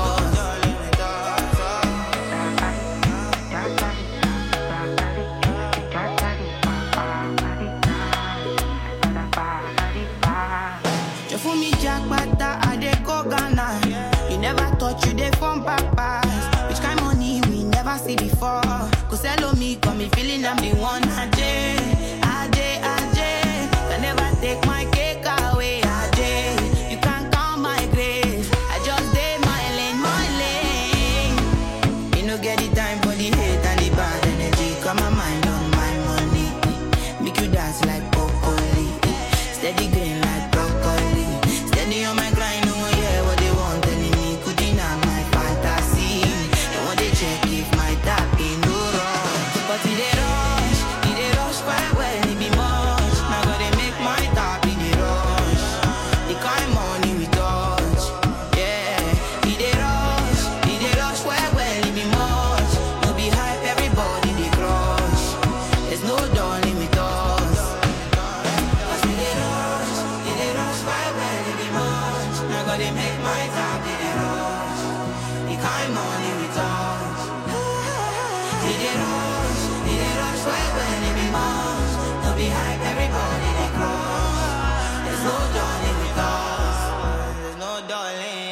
You for me Jack Bata, I dey go Ghana. You never thought you dey from papas. Which kind money we never see before. Cause hello me, got me feeling I'm the one. Ajay, Ajay, Ajay. Can never take my cake away. Ajay, you can't count my grace. I just did my lane, my lane. You no get the time for the hate and the bad energy. Got my mind on my money. Make you dance like broccoli. Steady green like broccoli. Steady on my grind, oh yeah, what they want telling me. Could deny my fantasy. They want to check if my tap ain't no wrong. But it they rush, it they rush quite well, it be much. Now gotta make my tap in the rush. The kind money we touch, yeah. It they rush, it they rush quite well, it be much. No be hype, everybody they crush. There's no darling with us. Cause it they rush, it they rush quite well, it be much. Now gotta make my tap in the rush. The kind money we touch. It they rush, it they rush quite well, it be much. No be hype, everybody they crush. There's no darling with us. There's no darling.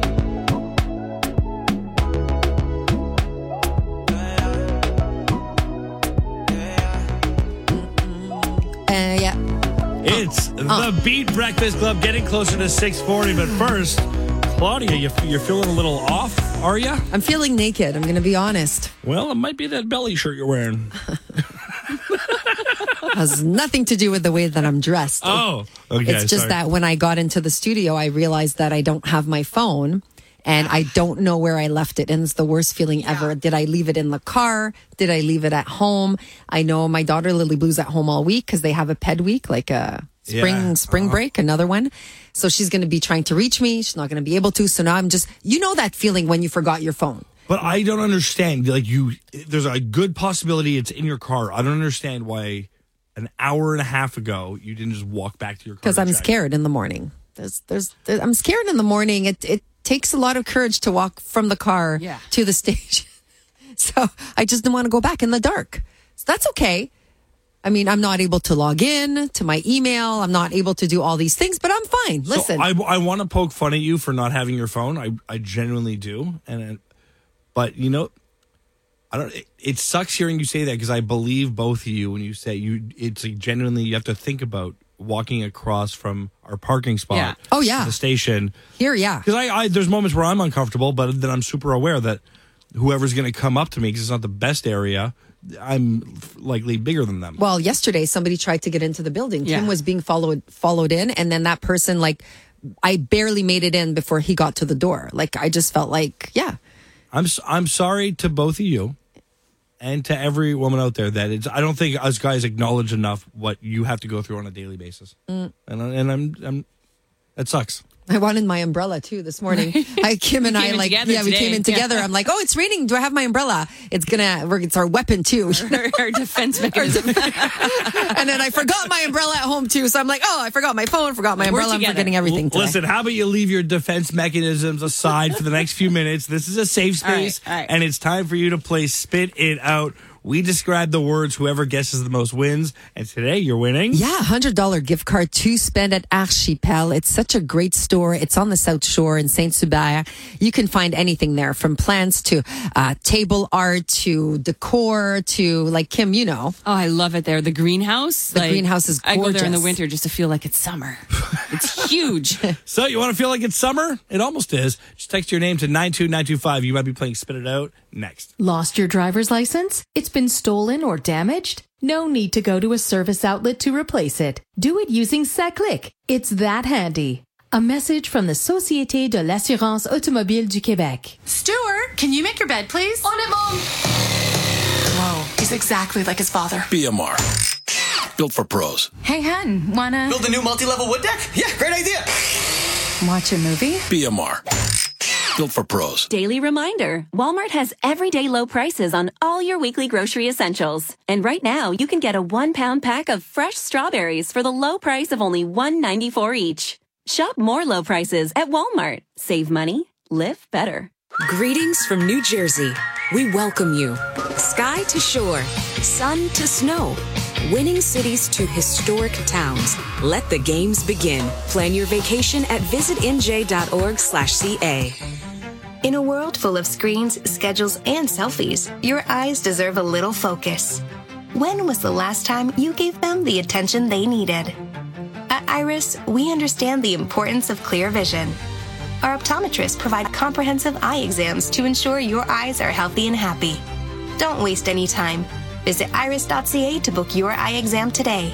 Uh, yeah. It's the Beat Breakfast Club getting closer to six forty. But first, Claudia, you, you're feeling a little off, are you? I'm feeling naked. I'm going to be honest. Well, it might be that belly shirt you're wearing. Has nothing to do with the way that I'm dressed. Oh, okay. It's just sorry. that when I got into the studio, I realized that I don't have my phone and I don't know where I left it. And it's the worst feeling ever. Did I leave it in the car? Did I leave it at home? I know my daughter Lily Blue's at home all week because they have a ped week, like a spring Yeah. spring Uh-huh. break, another one. So she's going to be trying to reach me. She's not going to be able to. So now I'm just, you know that feeling when you forgot your phone. But I don't understand. Like you, there's a good possibility it's in your car. I don't understand why an hour and a half ago you didn't just walk back to your car. Because to I'm check. scared in the morning. There's, there's, there- I'm scared in the morning. It, it takes a lot of courage to walk from the car Yeah. to the station. So I just didn't want to go back in the dark. So that's okay. I mean, I'm not able to log in to my email. I'm not able to do all these things, but I'm fine. Listen, So I, I want to poke fun at you for not having your phone. I, I genuinely do. And it, but you know, I don't. It, it sucks hearing you say that because I believe both of you when you say you. It's like genuinely you have to think about walking across from our parking spot. Yeah. Oh, yeah. to the station. here, yeah. Because I, I there's moments where I'm uncomfortable, but then I'm super aware that whoever's going to come up to me because it's not the best area, I'm likely bigger than them. Well, yesterday somebody tried to get into the building. Yeah. Tim was being followed followed in, and then that person, like, I barely made it in before he got to the door. Like, I just felt like, yeah. I'm s- I'm sorry to both of you, and to every woman out there that it's. I don't think us guys acknowledge enough what you have to go through on a daily basis, Mm. and I- and I'm I'm. It sucks. I wanted my umbrella too this morning. I Kim and We I came in like together yeah we today. came in together. I'm like, oh, it's raining. Do I have my umbrella? It's gonna we're, it's our weapon too. our, our defense mechanism. And then I forgot my umbrella at home too. So I'm like, oh, I forgot my phone, forgot my We're umbrella. I'm together. forgetting everything today. Listen, how about you leave your defense mechanisms aside for the next few minutes? This is a safe All right, space, all right. and it's time for you to play Spit It Out. We describe the words. Whoever guesses the most wins. And today you're winning. Yeah, one hundred dollars gift card to spend at Archipel. It's such a great store. It's on the South Shore in Saint-Hubert. You can find anything there, from plants to uh, table art to decor to, like, Kim, you know. Oh, I love it there. The greenhouse. The greenhouse is gorgeous. I go there in the winter just to feel like it's summer. It's huge. So you want to feel like it's summer? It almost is. Just text your name to nine two nine two five. You might be playing Spit It Out next. Lost your driver's license? It's been stolen or damaged? No need to go to a service outlet to replace it. Do it using SACLIC. It's that handy. A message from the Société de l'Assurance Automobile du Québec. Stuart, can you make your bed, please? On it, Mom. Whoa, he's exactly like his father. B M R. Built for pros. Hey, hun, wanna Build a new multi-level wood deck? Yeah, great idea. watch a movie? B M R. Built for pros. Daily reminder, Walmart has everyday low prices on all your weekly grocery essentials. And right now, you can get a one-pound pack of fresh strawberries for the low price of only one dollar and ninety-four cents each. Shop more low prices at Walmart. Save money, live better. Greetings from New Jersey. We welcome you. Sky to shore, sun to snow, winning cities to historic towns. Let the games begin. Plan your vacation at visitnj.org slash CA. In a world full of screens, schedules, and selfies, your eyes deserve a little focus. When was the last time you gave them the attention they needed? At Iris, we understand the importance of clear vision. Our optometrists provide comprehensive eye exams to ensure your eyes are healthy and happy. Don't waste any time. Visit iris dot c a to book your eye exam today.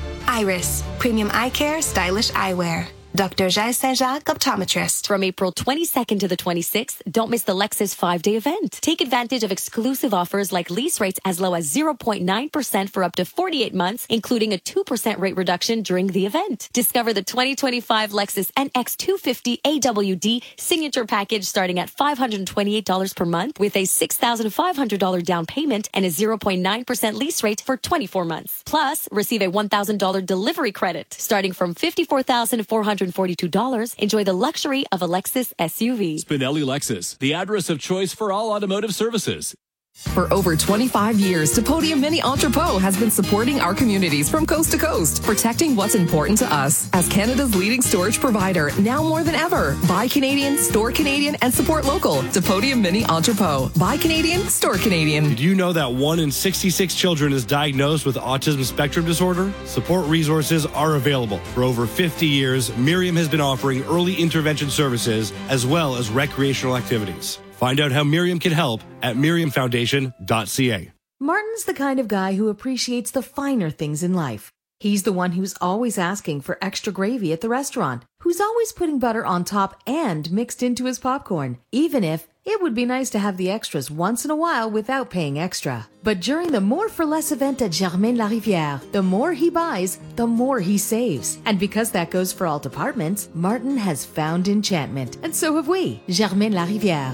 Iris, premium eye care, stylish eyewear. Doctor Jai Saint-Jacques, optometrist. From April twenty-second to the twenty-sixth, don't miss the Lexus five-day event. Take advantage of exclusive offers like lease rates as low as zero point nine percent for up to forty-eight months, including a two percent rate reduction during the event. Discover the twenty twenty-five Lexus N X two fifty A W D signature package starting at five hundred twenty-eight dollars per month with a six thousand five hundred dollars down payment and a zero point nine percent lease rate for twenty-four months. Plus, receive a one thousand dollars delivery credit starting from fifty-four thousand four hundred forty-two dollars. Enjoy the luxury of a Lexus S U V. Spinelli Lexus, the address of choice for all automotive services. For over twenty-five years, Depodium Mini Entrepôt has been supporting our communities from coast to coast, protecting what's important to us. As Canada's leading storage provider, now more than ever, buy Canadian, store Canadian, and support local. Depodium Mini Entrepôt. Buy Canadian, store Canadian. Did you know that one in sixty-six children is diagnosed with autism spectrum disorder? Support resources are available. For over fifty years, Miriam has been offering early intervention services as well as recreational activities. Find out how Miriam can help at miriam foundation dot c a. Martin's the kind of guy who appreciates the finer things in life. He's the one who's always asking for extra gravy at the restaurant, who's always putting butter on top and mixed into his popcorn, even if it would be nice to have the extras once in a while without paying extra. But during the More for Less event at Germain-Larivière, the more he buys, the more he saves. And because that goes for all departments, Martin has found enchantment. And so have we. Germain-Larivière.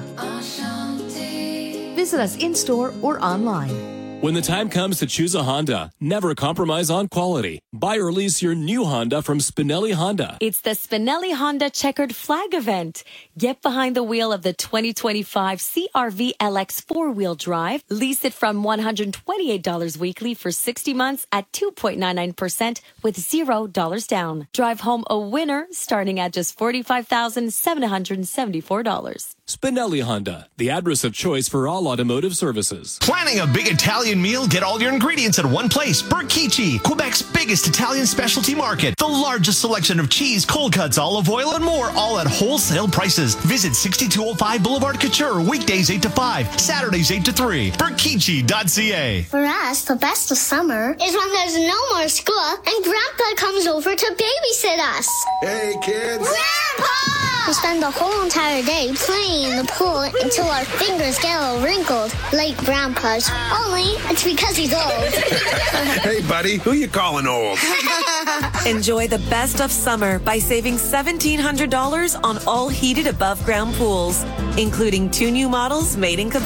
Visit us in-store or online. When the time comes to choose a Honda, never compromise on quality. Buy or lease your new Honda from Spinelli Honda. It's the Spinelli Honda Checkered Flag event. Get behind the wheel of the twenty twenty-five C R V L X four-wheel drive. Lease it from one hundred twenty-eight dollars weekly for sixty months at two point nine nine percent with zero dollars down. Drive home a winner starting at just forty-five thousand seven hundred seventy-four dollars. Spinelli Honda, the address of choice for all automotive services. Planning a big Italian meal? Get all your ingredients at one place. Berkici, Quebec's biggest Italian specialty market. The largest selection of cheese, cold cuts, olive oil, and more, all at wholesale prices. Visit sixty-two oh five Boulevard Couture, weekdays eight to five, Saturdays eight to three. Berkici dot c a. For us, the best of summer is when there's no more school and Grandpa comes over to babysit us. Hey, kids. Grandpa! We spend the whole entire day playing in the pool until our fingers get all wrinkled, like Grandpa's. Only it's because he's old. Hey, buddy, who you calling old? Enjoy the best of summer by saving seventeen hundred dollars on all heated above-ground pools, including two new models made in Quebec.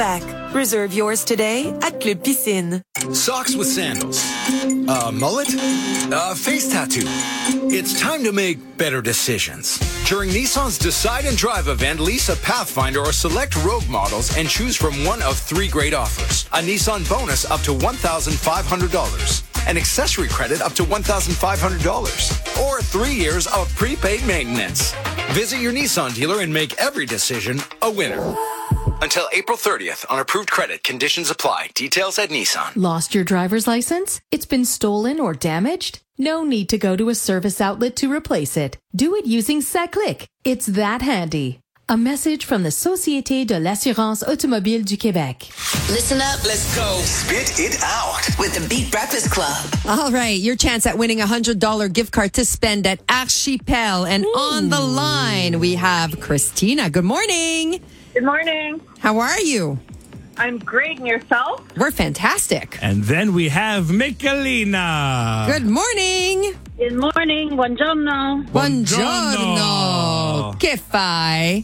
Reserve yours today at Club Piscine. Socks with sandals. A mullet? A face tattoo. It's time to make better decisions. During Nissan's Decide and Drive event, lease a Pathfinder or select Rogue models and choose from one of three great offers. A Nissan bonus up to one thousand five hundred dollars. An accessory credit up to one thousand five hundred dollars. Or three years of prepaid maintenance. Visit your Nissan dealer and make every decision a winner. Until April thirtieth on approved credit. Conditions apply. Details at Nissan. Lost your driver's license? It's been stolen or damaged? No need to go to a service outlet to replace it. Do it using SACLIC. It's that handy. A message from the Société de l'Assurance Automobile du Québec. Listen up. Let's go. Spit it out with the Beat Breakfast Club. All right, your chance at winning a one hundred dollars gift card to spend at Archipel. And Ooh. On the line, we have Christina. Good morning. Good morning. How are you? I'm great. And yourself? We're fantastic. And then we have Michelina. Good morning. Good morning. Buongiorno. Buongiorno. Che fai?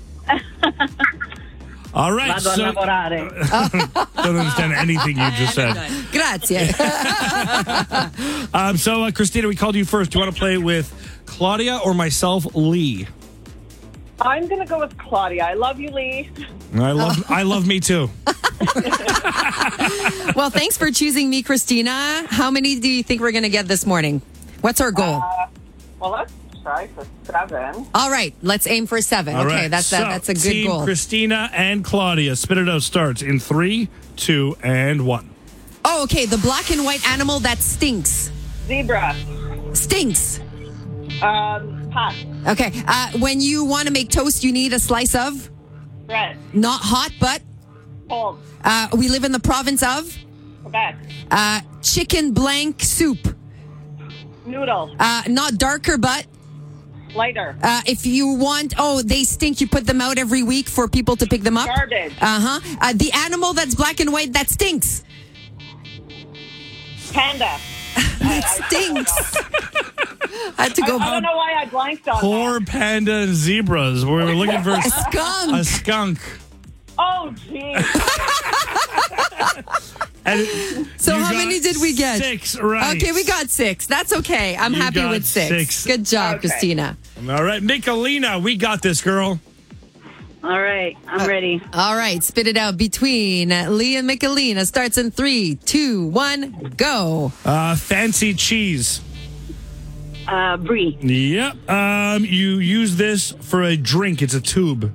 All right. Vado so, a lavorare. Don't understand anything you just said. Grazie. um, so, uh, Christina, we called you first. Do you want to play with Claudia or myself, Lee? I'm going to go with Claudia. I love you, Lee. I love I love me too. Well, thanks for choosing me, Christina. How many do you think we're going to get this morning? What's our goal? Uh, well, let's try for seven. All right, let's aim for seven. All okay, right. that's so, that, that's a good team goal. Christina and Claudia, spit it out starts in three, two, and one. Oh, okay. The black and white animal that stinks. Zebra. Stinks. Um, pass. Okay. Uh, when you want to make toast, you need a slice of? Bread. Not hot, but? Cold. Uh, we live in the province of? Quebec. Uh, chicken blank soup. Noodle. Uh, not darker, but? Lighter. Uh, if you want, oh, they stink, you put them out every week for people to pick them up? Garbage. Uh-huh. Uh, the animal that's black and white that stinks? Panda. It stinks. I had to go. I, I don't know why I blanked on Poor that. panda and zebras. We were looking for a skunk. A skunk. Oh, jeez. And so you how got many did we get? Six, right. Okay, we got six. That's okay. I'm You happy got with six. six. Good job, Okay. Christina. All right, Michelina, we got this, girl. All right. I'm ready. All right, spit it out between Lee and Michelina. Starts in three, two, one, go. Uh, fancy cheese. Uh, Brie. Yep. Um, you use this for a drink. It's a tube.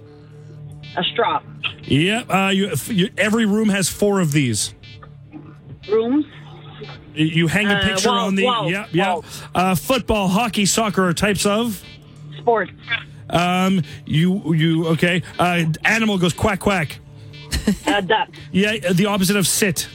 A straw. Yep. Uh, you, you, every room has four of these. Rooms. You hang a Uh, picture walls, on the. walls, Yep. Yep. walls. Uh, football, hockey, soccer are types of. Sports. Um, you you okay? Uh, animal goes quack quack. A duck. Yeah, the opposite of sit.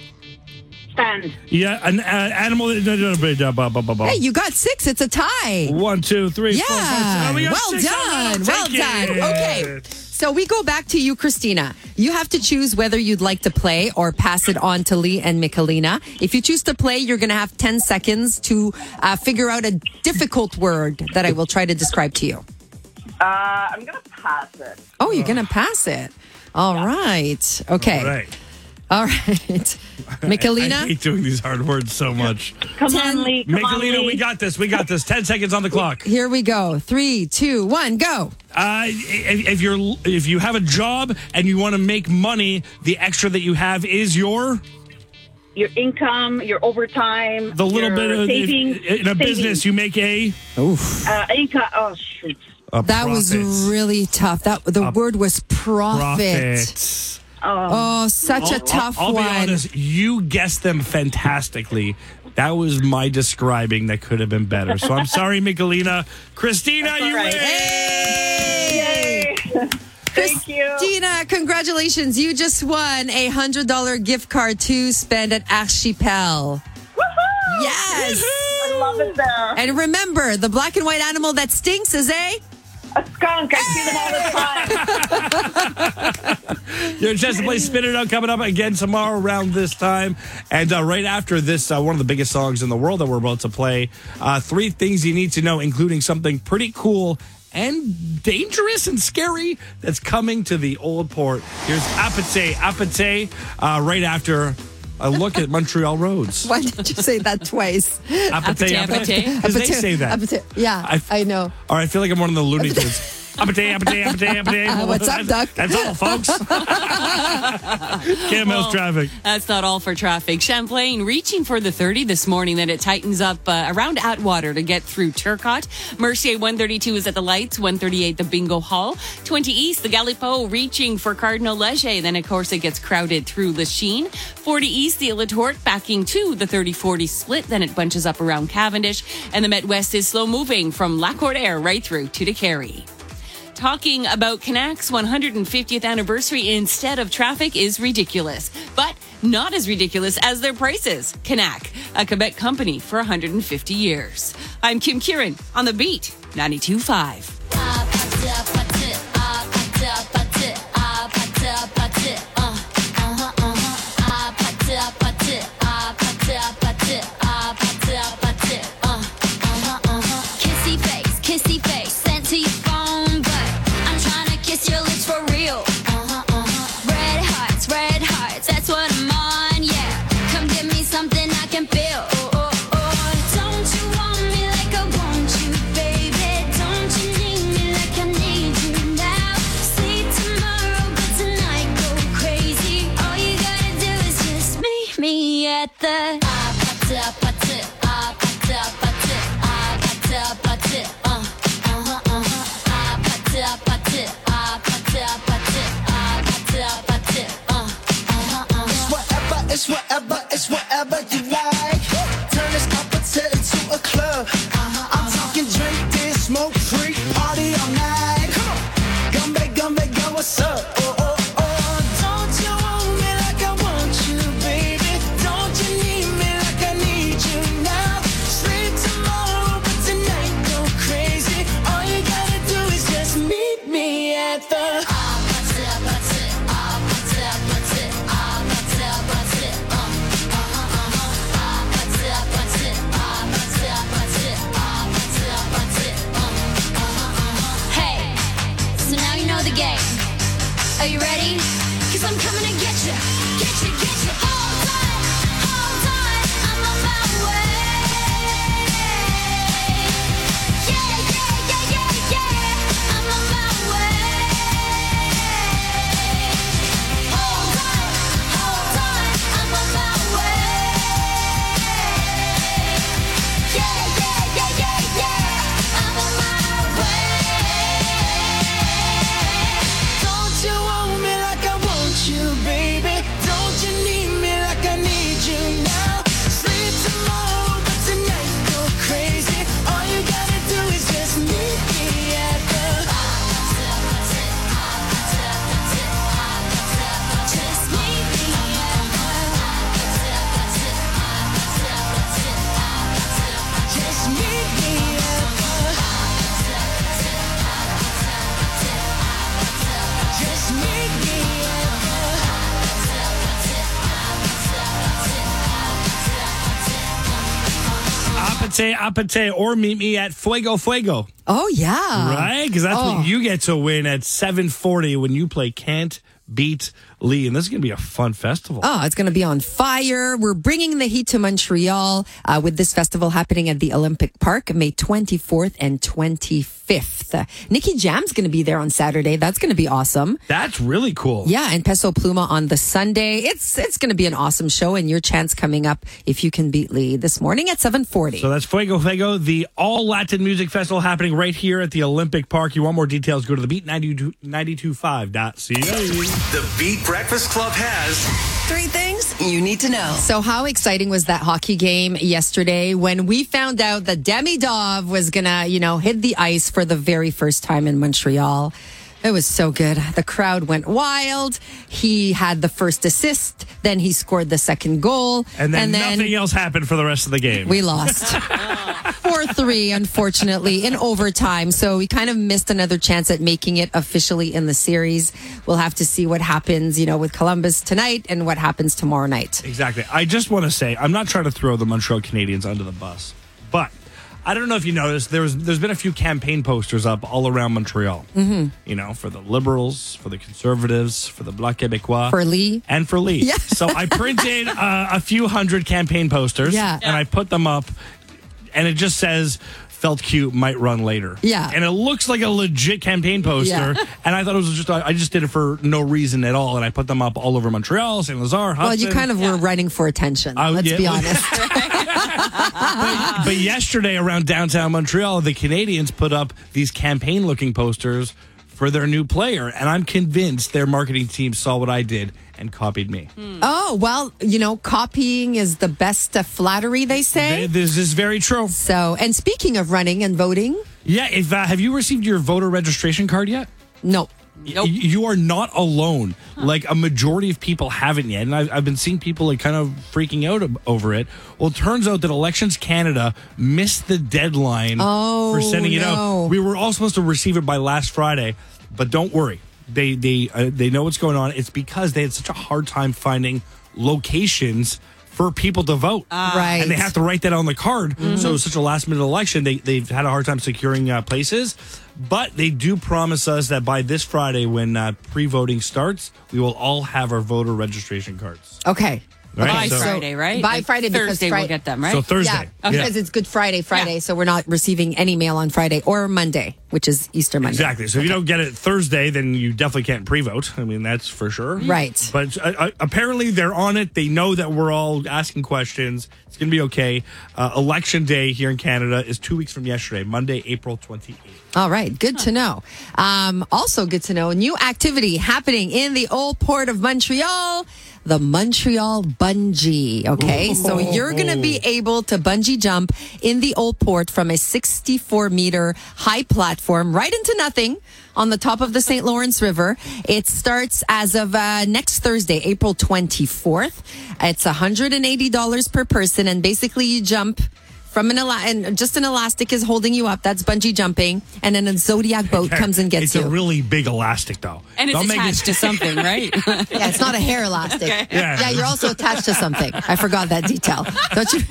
Stand. Yeah, an uh, animal. Hey, you got six. It's a tie. One, two, three, Yeah. four, five, six. Oh, we got well six. done. Oh, Well take done. it. Okay. So we go back to you, Christina. You have to choose whether you'd like to play or pass it on to Lee and Michelina. If you choose to play, you're going to have ten seconds to uh, figure out a difficult word that I will try to describe to you. Uh, I'm going to pass it. Oh, you're going to pass it. All right. Okay. All right. All right. Michelina? I, I hate doing these hard words so much. Come on, Lee. Come on, Michelina, Lee. we got this. We got this. Ten seconds on the clock. Here we go. Three, two, one, go. Uh, if, if you're if you have a job and you want to make money, the extra that you have is your Your income, your overtime, the little your bit of savings, if, in a savings. business you make a Oof. Uh, income. Oh, shoot. a That was profit. really tough. That the A word was profit. Profit. Oh, Oh, such a I'll- tough I'll, I'll one. be honest. You guessed them fantastically. That was my describing that could have been better. So I'm sorry, Michelina. Christina, That's all you right. win. Hey! Yay. Thank you. Christina, congratulations. You just won a one hundred dollars gift card to spend at Archipel. Woohoo! Yes. I love it there. And remember, the black and white animal that stinks is a... A skunk. I see them all the time. Your chance to play Spin It Out coming up again tomorrow around this time. And uh, right after this, uh, one of the biggest songs in the world that we're about to play. Uh, three things you need to know, including something pretty cool and dangerous and scary that's coming to the Old Port. Here's Apate, Apate, uh, right after a look at Montreal roads. Why did you say that twice? Apate, Apate. Because they say that. Apate. Yeah, I, I know. All right, I feel like I'm one of the Looney Tunes. Apate, apate, apate, apate. Uh, what's up, Duck? That's all, folks. Cam, how's traffic? That's not all for traffic. Champlain reaching for the thirty this morning. Then it tightens up uh, around Atwater to get through Turcotte. Mercier one thirty-two is at the lights. one thirty-eight the Bingo Hall. twenty East, the Galipo reaching for Cardinal Leger. Then, of course, it gets crowded through Lachine. forty East, the Latorte backing to the thirty forty split. Then it bunches up around Cavendish. And the Met West is slow moving from Lacordaire right through to DeCarey. Talking about Canac's one hundred fiftieth anniversary instead of traffic is ridiculous, but not as ridiculous as their prices. Canac, a Quebec company for one hundred fifty years. I'm Kim Kieran on The Beat, ninety-two point five. Kissy face, kissy face, sent to your phone, but I'm trying to kiss your lips for real. Uh-huh, uh-huh. Red hearts, red hearts, that's what I'm on, yeah. Come give me something I can feel. Oh, oh, oh. Don't you want me like I want you, baby? Don't you need me like I need you now? Sleep tomorrow, but tonight go crazy. All you gotta do is just meet me at the It's whatever, it's whatever you like. Turn this opposite into a club. I'm talking drink, dance, smoke, freak, party all night. Come on, gumbe, gumbe, go, what's up? Oh, oh, oh. Don't you want me like I want you, baby? Don't you need me like I need you now? Sleep tomorrow, but tonight go crazy. All you gotta do is just meet me at the Are you ready? Cause I'm coming to get you, get you, get you. Hold on, hold on, I'm on my way. Yeah, yeah, yeah, yeah, yeah, I'm on my way. Hold on, hold on, I'm on my way. Yeah, yeah, yeah, yeah, yeah, I'm on my way. Don't you want me like I want you, baby? Don't you need me like I need you now? Sleep tomorrow, but tonight go crazy. All you gotta do is just meet me at the Just meet me at the Just meet me at the Just meet me at Apate, apate, or meet me at Fuego Fuego. Oh, yeah. Right? Because that's Oh. what you get to win at seven forty when you play Can't Beat Lee. And this is going to be a fun festival. Oh, it's going to be on fire. We're bringing the heat to Montreal uh, with this festival happening at the Olympic Park May twenty-fourth and twenty-fifth. Uh, Nikki Jam's going to be there on Saturday. That's going to be awesome. That's really cool. Yeah, and Peso Pluma on the Sunday. It's it's going to be an awesome show, and your chance coming up if you can beat Lee this morning at seven forty. So that's Fuego Fuego, the all Latin music festival happening right here at the Olympic Park. You want more details, go to the beat ninety-two point five dot c a. The Beat Breakfast Club has Three things you need to know. So how exciting was that hockey game yesterday when we found out that Demi Dove was going to, you know, hit the ice for the very first time in Montreal. It was so good. The crowd went wild. He had the first assist. Then he scored the second goal. And then, and then nothing else happened for the rest of the game. We lost. four three, unfortunately, in overtime. So we kind of missed another chance at making it officially in the series. We'll have to see what happens, you know, with Columbus tonight and what happens tomorrow night. Exactly. I just want to say, I'm not trying to throw the Montreal Canadiens under the bus, but I don't know if you noticed, there was, there's been a few campaign posters up all around Montreal. Mm-hmm. You know, for the Liberals, for the Conservatives, for the Bloc Québécois. For Lee. And for Lee. Yeah. So I printed uh, a few hundred campaign posters. Yeah. And I put them up, and it just says, felt cute, might run later. Yeah. And it looks like a legit campaign poster. Yeah. And I thought it was just, I just did it for no reason at all. And I put them up all over Montreal, Saint Lazare, Hudson. Well, you kind of were running for attention. I- Let's yeah, be well- honest. but, but yesterday around downtown Montreal, the Canadians put up these campaign-looking posters for their new player. And I'm convinced their marketing team saw what I did and copied me. Oh, well, you know, copying is the best uh, flattery, they say. They- This is very true. So, and speaking of running and voting, Yeah, if uh, have you received your voter registration card yet? no. Nope. You are not alone. Like a majority of people haven't yet, and I've, I've been seeing people like kind of freaking out ab- over it. Well, it turns out that Elections Canada missed the deadline Oh, for sending it no. out. We were all supposed to receive it by last Friday, but don't worry, they they uh, they know what's going on. It's because they had such a hard time finding locations for people to vote. Right. And they have to write that on the card. So it's such a last minute election. They, they've had a hard time securing uh, places. But they do promise us that by this Friday, when uh, pre-voting starts, we will all have our voter registration cards. Okay. Right? By So- Friday, right? By Like Friday, because Thursday Fri- we'll get them, right? So Thursday. Yeah, because it's Good Friday, Friday, so we're not receiving any mail on Friday or Monday, which is Easter Monday. Exactly. So if you don't get it Thursday, then you definitely can't pre-vote. I mean, that's for sure. Right. But uh, uh, apparently they're on it. They know that we're all asking questions. It's going to be okay. Uh, Election Day here in Canada is two weeks from yesterday, Monday, April twenty-eighth. All right, good to know. Um, also good to know, new activity happening in the old port of Montreal, the Montreal Bungee. Okay, so you're going to be able to bungee jump in the old port from a sixty-four meter high platform right into nothing on the top of the Saint Lawrence River. It starts as of uh, next Thursday, April twenty-fourth. It's one hundred eighty dollars per person, and basically you jump from an ela- and just an elastic is holding you up. That's bungee jumping, and then a Zodiac boat comes and gets it's you. a really big elastic, though. And it's Don't make attached it- to something, right? Yeah, it's not a hair elastic. Okay. Yeah. Yeah, you're also attached to something. I forgot that detail. Don't you?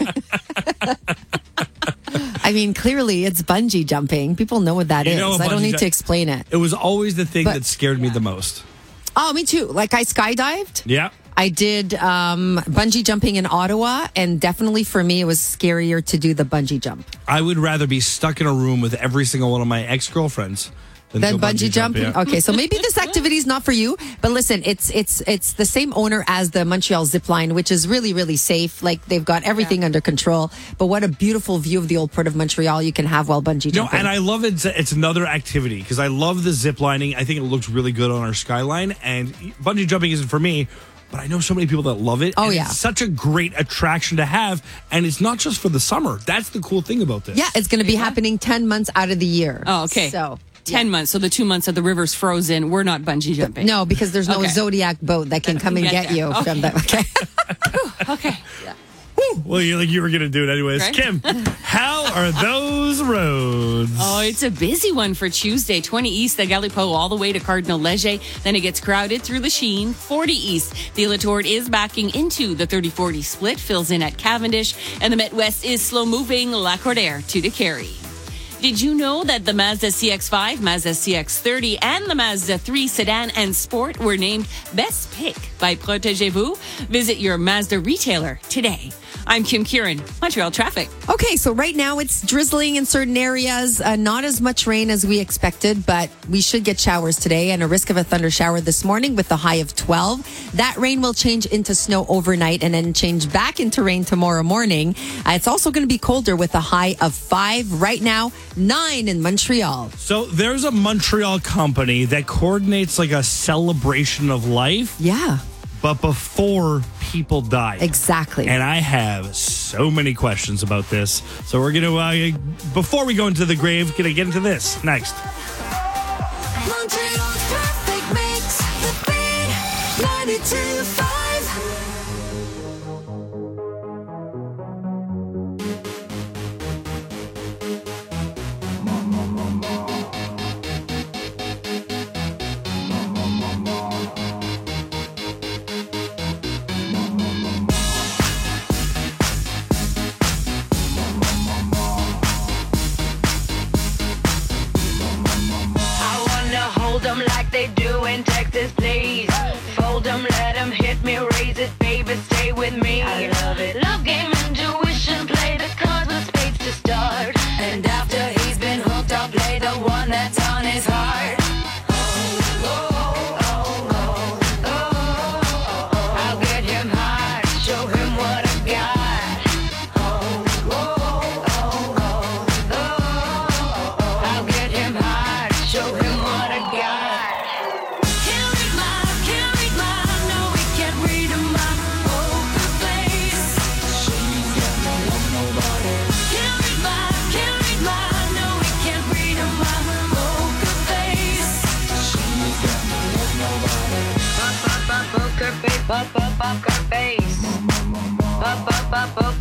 I mean, clearly it's bungee jumping. People know what that You is. know what I don't bungee need ju- to explain it. It was always the thing But- that scared me the most. Oh, me too. Like I skydived. Yeah. I did um, bungee jumping in Ottawa, and definitely for me, it was scarier to do the bungee jump. I would rather be stuck in a room with every single one of my ex-girlfriends than Then go bungee jumping. yeah. Okay, so maybe this activity is not for you. But listen, it's it's it's the same owner as the Montreal Zip Line, which is really really safe. Like they've got everything under control. But what a beautiful view of the old port of Montreal you can have while bungee No, jumping. and I love it. It's, it's another activity because I love the zip lining. I think it looks really good on our skyline. And bungee jumping isn't for me, but I know so many people that love it. Oh, and yeah. It's such a great attraction to have. And it's not just for the summer. That's the cool thing about this. yeah, it's going to be happening ten months out of the year. Oh, okay. So Ten months. So the two months that the river's frozen, we're not bungee jumping. no, because there's no Okay. Zodiac boat that can come and Get get there. you Okay. from the. Okay. Okay. Woo! Well, you like you were going to do it anyways. Right. Kim, how are those roads? Oh, it's a busy one for Tuesday. twenty East, the Galipo, all the way to Cardinal Leger. Then it gets crowded through Lachine. forty East, the Latour is backing into the thirty forty split, fills in at Cavendish. And the Met West is slow moving, Lacordaire to DeCarry. Did you know that the Mazda C X five, Mazda C X thirty, and the Mazda three Sedan and Sport were named Best Pick by Protégez-Vous? Visit your Mazda retailer today. I'm Kim Kieran, Montreal Traffic. Okay, so right now it's drizzling in certain areas. Uh, not as much rain as we expected, but we should get showers today and a risk of a thunder shower this morning with a high of twelve. That rain will change into snow overnight and then change back into rain tomorrow morning. Uh, it's also going to be colder with a high of five. Right now, nine in Montreal. So there's a Montreal company that coordinates like a celebration of life. Yeah. But before people die. Exactly. And I have so many questions about this. So we're going to, uh, before we go into the grave, going to get into this next. Montreal traffic makes the beat ninety-two point five.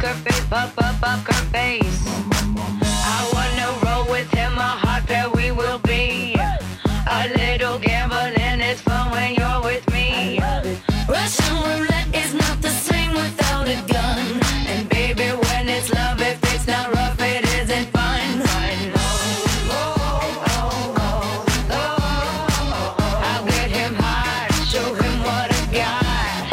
poker face, pop, pop, poker face. I wanna roll with him, a hot pair we will be. A little gambling is fun when you're with me. Russian roulette is not the same without a gun. And baby, when it's love, if it's not rough, it isn't fun. I'll get him hard, show him what I got.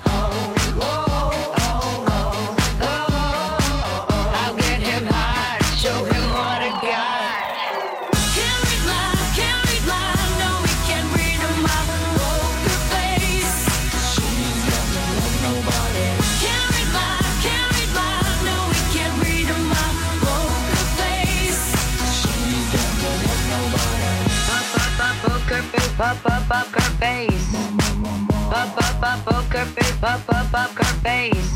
I'll get him hard, show him what I got. Can't read my, can't read my, no, we can't read my poker face. She's got no love, nobody. Can't read my, can't read my, no, we can't read my poker face. She's got no love, nobody. Pop, pop, pop, poker face, pop, pop, poker face. Pop, pop, pop, poker face, pop, pop, poker face.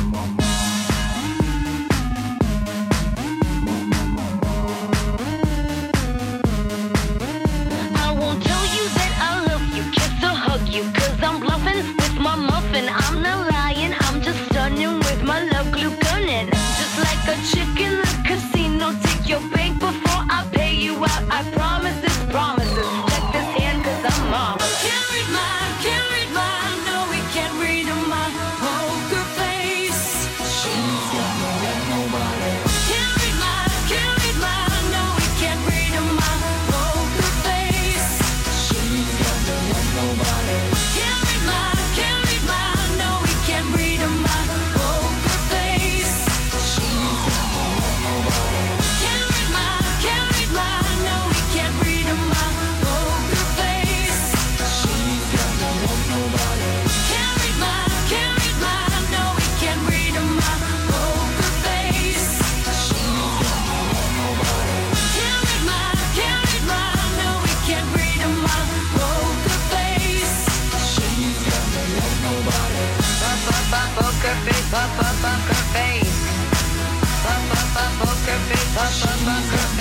I won't tell you that I love you, kiss or hug you, cause I'm bluffing with my muffin. I'm not lying, I'm just stunning with my love glue gunning. Just like a chick in the casino, take your bank before I pay you out. I promise this, promises. Check this hand cause I'm off. Can't read my, can't read my, no, we can't read my poker face. She's got no love, nobody. Can't read my, can't read my, no, we can't read my poker face. She's got no love, nobody. Can't read my, can't read my, no, we can't read my poker face. She's got no love, nobody. Can't read my, can't read my, no, we can't read my poker face. She's got no love, nobody. Can't read my, can't read my, no, we can't read my poker face. She's got no love, nobody. Can't read my, can't read my, no, we can't read my poker face. She's got no love, nobody. Pop, pop, pop, poker face, pop, pop, poker face. Pop, pop, pop, poker face, pop, pop.